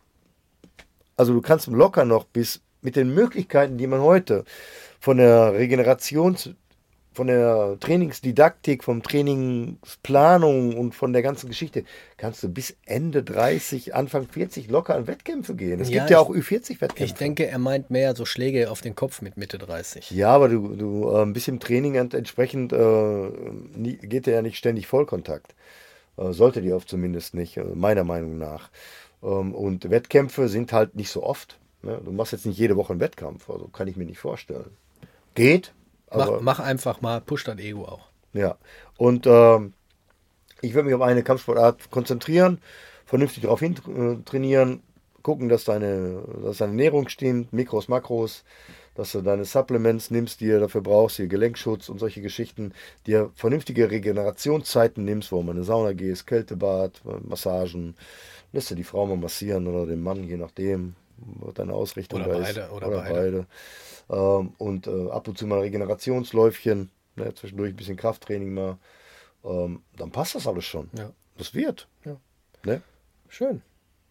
also du kannst locker noch bis mit den Möglichkeiten, die man heute von der Regenerations, von der Trainingsdidaktik, vom Trainingsplanung und von der ganzen Geschichte, kannst du bis Ende dreißig, Anfang vierzig locker an Wettkämpfe gehen. Es Ja, gibt ja ich- auch Ü vierzig Wettkämpfe. Ich denke, er meint mehr so Schläge auf den Kopf mit Mitte dreißig. Ja, aber du, du äh, ein bisschen Training ent- entsprechend äh, nie, geht dir ja nicht ständig Vollkontakt. Äh, sollte die oft zumindest nicht, äh, meiner Meinung nach. Ähm, und Wettkämpfe sind halt nicht so oft. Ne? Du machst jetzt nicht jede Woche einen Wettkampf, also kann ich mir nicht vorstellen. Geht, aber Mach, mach einfach mal, push dein Ego auch. ja. Und ähm, ich würde mich auf eine Kampfsportart konzentrieren, vernünftig darauf hin äh, trainieren, gucken, dass deine, dass deine Ernährung stimmt, Mikros, Makros, dass du deine Supplements nimmst, die du dafür brauchst, hier Gelenkschutz und solche Geschichten, dir vernünftige Regenerationszeiten nimmst, wo du mal in eine Sauna gehst, Kältebad, Massagen, lässt du die Frau mal massieren oder den Mann, je nachdem, was deine Ausrichtung Oder da beide, ist. oder beide. beide. Ähm, und äh, ab und zu mal Regenerationsläufchen, ne, zwischendurch ein bisschen Krafttraining mal. Ähm, dann passt das alles schon. Ja. Das wird. Ja. Ne? Schön.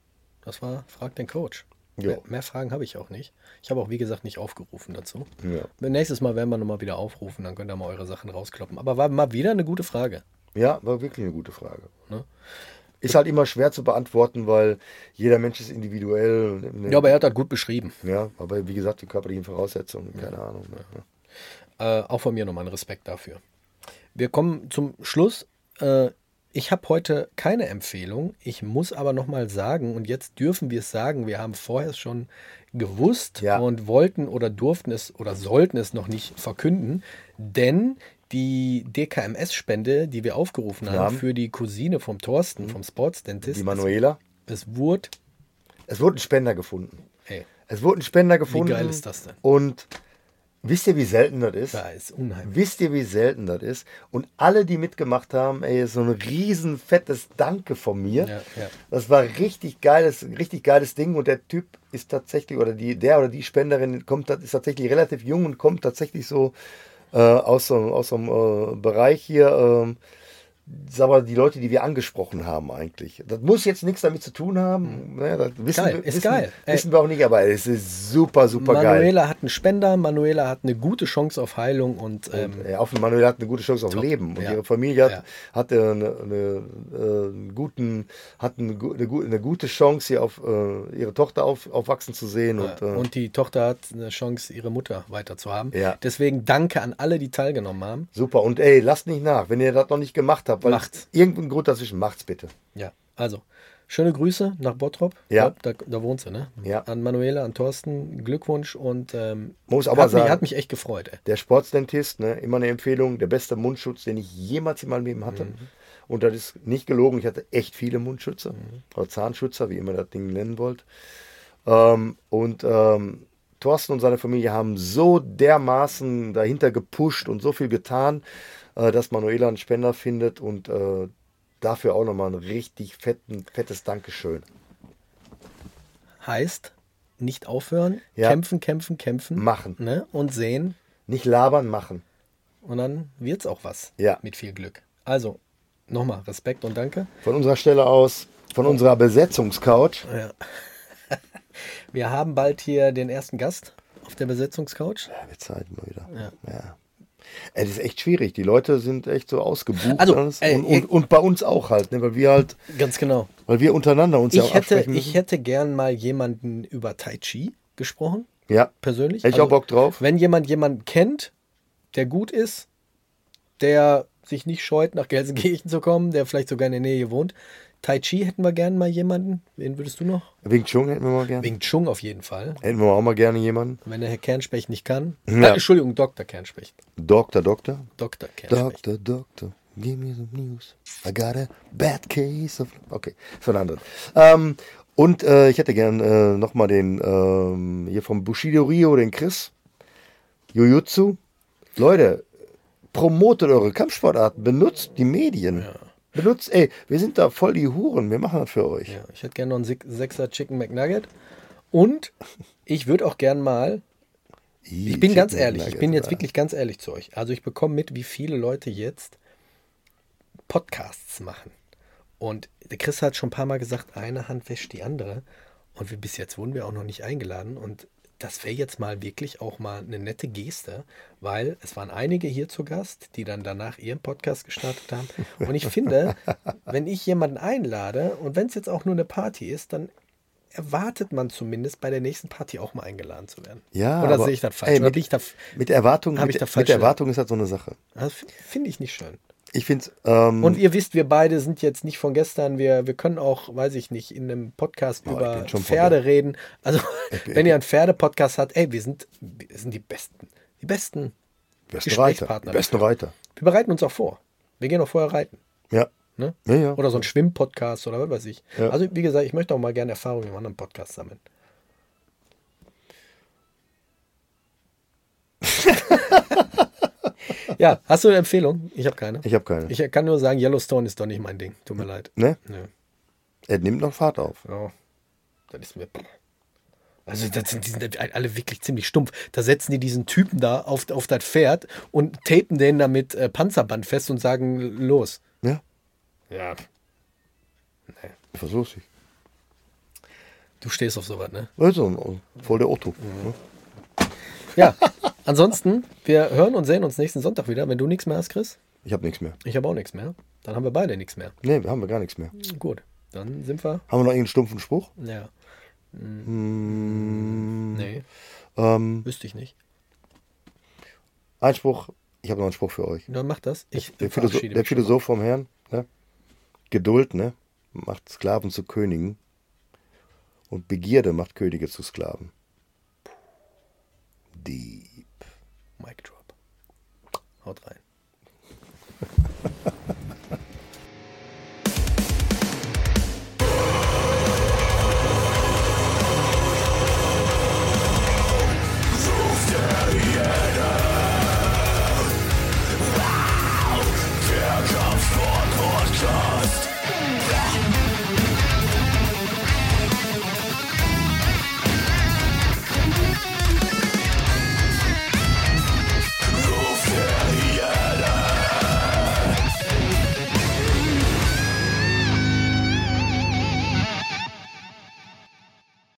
Das war Frag den Coach. Ja. Mehr, mehr Fragen habe ich auch nicht. Ich habe auch, wie gesagt, nicht aufgerufen dazu. Ja. Nächstes Mal werden wir nochmal wieder aufrufen, dann könnt ihr mal eure Sachen rauskloppen. Aber war mal wieder eine gute Frage. Ja, war wirklich eine gute Frage. Ne? Ist halt immer schwer zu beantworten, weil jeder Mensch ist individuell. Ne? Ja, aber er hat das gut beschrieben. Ja, aber wie gesagt, die körperlichen Voraussetzungen, keine Ahnung. Ne? Äh, auch von mir nochmal einen Respekt dafür. Wir kommen zum Schluss. Äh, ich habe heute keine Empfehlung. Ich muss aber nochmal sagen, und jetzt dürfen wir es sagen, wir haben vorher schon gewusst Ja. und wollten oder durften es oder sollten es noch nicht verkünden, denn die D K M S-Spende, die wir aufgerufen haben Ja. für die Cousine vom Thorsten, vom Sportsdentist, Die Manuela. es, es wurde, Es wurde ein Spender gefunden. ey, Es wurde ein Spender gefunden. geil ist das denn? Und wisst ihr, wie selten das ist? da ist unheimlich. Wisst ihr, wie selten das ist? Und alle, die mitgemacht haben, ey, so ein riesen fettes Danke von mir. Ja, ja. Das war richtig geiles, richtig geiles Ding. Und der Typ ist tatsächlich, oder die, der oder die Spenderin kommt, ist tatsächlich relativ jung und kommt tatsächlich so äh, aus so, aus so einem äh, Bereich hier. Ähm, sag mal, die Leute, die wir angesprochen haben eigentlich. Das muss jetzt nichts damit zu tun haben. Ne, das wissen, Geil, wir, ist wissen, geil. Ey. wissen wir auch nicht, aber es ist super, super geil. Manuela hat einen Spender, Manuela hat eine gute Chance auf Heilung und ähm, Und, äh, auf Manuela hat eine gute Chance auf Top. Leben. Und Ja. ihre Familie hat, Ja. hatte eine, eine, äh, einen guten, hat eine, gu- eine, gu- eine gute Chance, hier auf äh, ihre Tochter auf, aufwachsen zu sehen. Und, äh, und die Tochter hat eine Chance, ihre Mutter weiter zu haben. Ja. Deswegen danke an alle, die teilgenommen haben. super. Und ey, lasst nicht nach, wenn ihr das noch nicht gemacht habt, weil Macht's. irgendein Grund dazwischen, macht's bitte. Ja, also schöne Grüße nach Bottrop. Ja. Ich glaub, da, da wohnt sie, ne? Ja. An Manuela, an Thorsten, Glückwunsch und ähm, Muss aber hat, mich, sagen- hat mich echt gefreut. Ey. Der Sportsdentist, ne, immer eine Empfehlung, der beste Mundschutz, den ich jemals in meinem Leben hatte. Mhm. Und das ist nicht gelogen, ich hatte echt viele Mundschützer Mhm. oder Zahnschützer, wie immer das Ding nennen wollt. Ähm, und ähm, Thorsten und seine Familie haben so dermaßen dahinter gepusht und so viel getan, äh, dass Manuela einen Spender findet und äh, dafür auch nochmal ein richtig fetten, fettes Dankeschön. Heißt, nicht aufhören, Ja. kämpfen, kämpfen, kämpfen. Machen. Ne? Und sehen. Nicht labern, machen. Und dann wird's auch was. Ja. Mit viel Glück. Also, nochmal Respekt und danke. Von unserer Stelle aus, von unserer Besetzungscouch. Ja. Wir haben bald hier den ersten Gast auf der Besetzungscouch. Ja, wird Zeit mal wieder. Ja. Ja. Ey, das ist echt schwierig. Die Leute sind echt so ausgebucht. Also, alles. ey, und, und, und bei uns auch halt, ne? Weil wir halt, Ganz genau. weil wir untereinander uns ja Ich auch hätte, absprechen müssen. ich hätte gern mal jemanden über Tai Chi gesprochen, ja, persönlich. hätte ich auch Bock drauf. Wenn jemand jemanden kennt, der gut ist, der sich nicht scheut, nach Gelsenkirchen zu kommen, der vielleicht sogar in der Nähe wohnt. Tai Chi hätten wir gern mal jemanden. Wen würdest du noch? Wing Chun hätten wir mal gerne. Wing Chun auf jeden Fall. Hätten wir auch mal gerne jemanden. Wenn der Herr Kernspecht nicht kann. Ja. Äh, Entschuldigung, Doktor Kernspecht. Doktor, Doktor. Doktor Kernspecht. Doktor, Doktor. Give me some news. I got a bad case of... Okay, von anderen. Ähm, und äh, ich hätte gern äh, nochmal den, ähm, hier vom Bushido Rio, den Chris. Jujutsu. Leute, promotet eure Kampfsportarten, benutzt die Medien. Ja. Benutzt, ey, wir sind da voll die Huren, wir machen das für euch. Ja, ich hätte gerne noch einen Six- Sechser Chicken McNugget. Und ich würde auch gern mal, ich bin ganz ehrlich, ich bin jetzt wirklich ganz ehrlich zu euch. Also ich bekomme mit, wie viele Leute jetzt Podcasts machen. Und der Chris hat schon ein paar Mal gesagt, eine Hand wäscht die andere. Und wir, bis jetzt wurden wir auch noch nicht eingeladen. Und das wäre jetzt mal wirklich auch mal eine nette Geste, weil es waren einige hier zu Gast, die dann danach ihren Podcast gestartet haben. Und ich finde, wenn ich jemanden einlade und wenn es jetzt auch nur eine Party ist, dann erwartet man zumindest bei der nächsten Party auch mal eingeladen zu werden. Ja, Oder aber, sehe ich das falsch? ey, Oder mit, bin ich da, mit Erwartung, hab mit, ich da mit falsch der Erwartung ist das so eine Sache. das finde ich nicht schön. Ich finde es... Ähm, Und ihr wisst, wir beide sind jetzt nicht von gestern. Wir, wir können auch, weiß ich nicht, in einem Podcast Oh, ich über bin schon Pferde von reden. Also, bin- wenn ihr einen Pferde-Podcast habt, ey, wir sind, wir sind die Besten. Die besten besten Reiter. Gesprächspartner. Die besten Reiter. Wir bereiten uns auch vor. Wir gehen auch vorher reiten. Ja. Ne? Ja, ja. Oder so ein Schwimm-Podcast oder was weiß ich. Ja. Also, wie gesagt, ich möchte auch mal gerne Erfahrungen im anderen Podcast sammeln. Ja, hast du eine Empfehlung? Ich habe keine. Ich habe keine. Ich kann nur sagen, Yellowstone ist doch nicht mein Ding. Tut mir leid. Ne? Nö. Er nimmt noch Fahrt auf. Ja, das ist mir. Also, das sind, die sind alle wirklich ziemlich stumpf. Da setzen die diesen Typen da auf, auf das Pferd und tapen den da mit äh, Panzerband fest und sagen, los. Ja, Ja. Nee. versuch's ich. Du stehst auf sowas, ne? Also, voll der Otto. Mhm. Ja, ansonsten, wir hören und sehen uns nächsten Sonntag wieder. Wenn du nichts mehr hast, Chris, Ich habe nichts mehr. ich habe auch nichts mehr. Dann haben wir beide nichts mehr. Nee, wir haben wir gar nichts mehr. Gut, dann sind wir. Haben wir noch irgendeinen stumpfen Spruch? Ja, Hm, nee, ähm, wüsste ich nicht. ein Spruch. Ich habe noch einen Spruch für euch. Dann mach das. Ich Der, Philosoph, verabschiede der mich schon mal. Philosoph vom Herrn, ne? Geduld, ne? Macht Sklaven zu Königen. Und Begierde macht Könige zu Sklaven. Deep. Mic drop. Haut rein.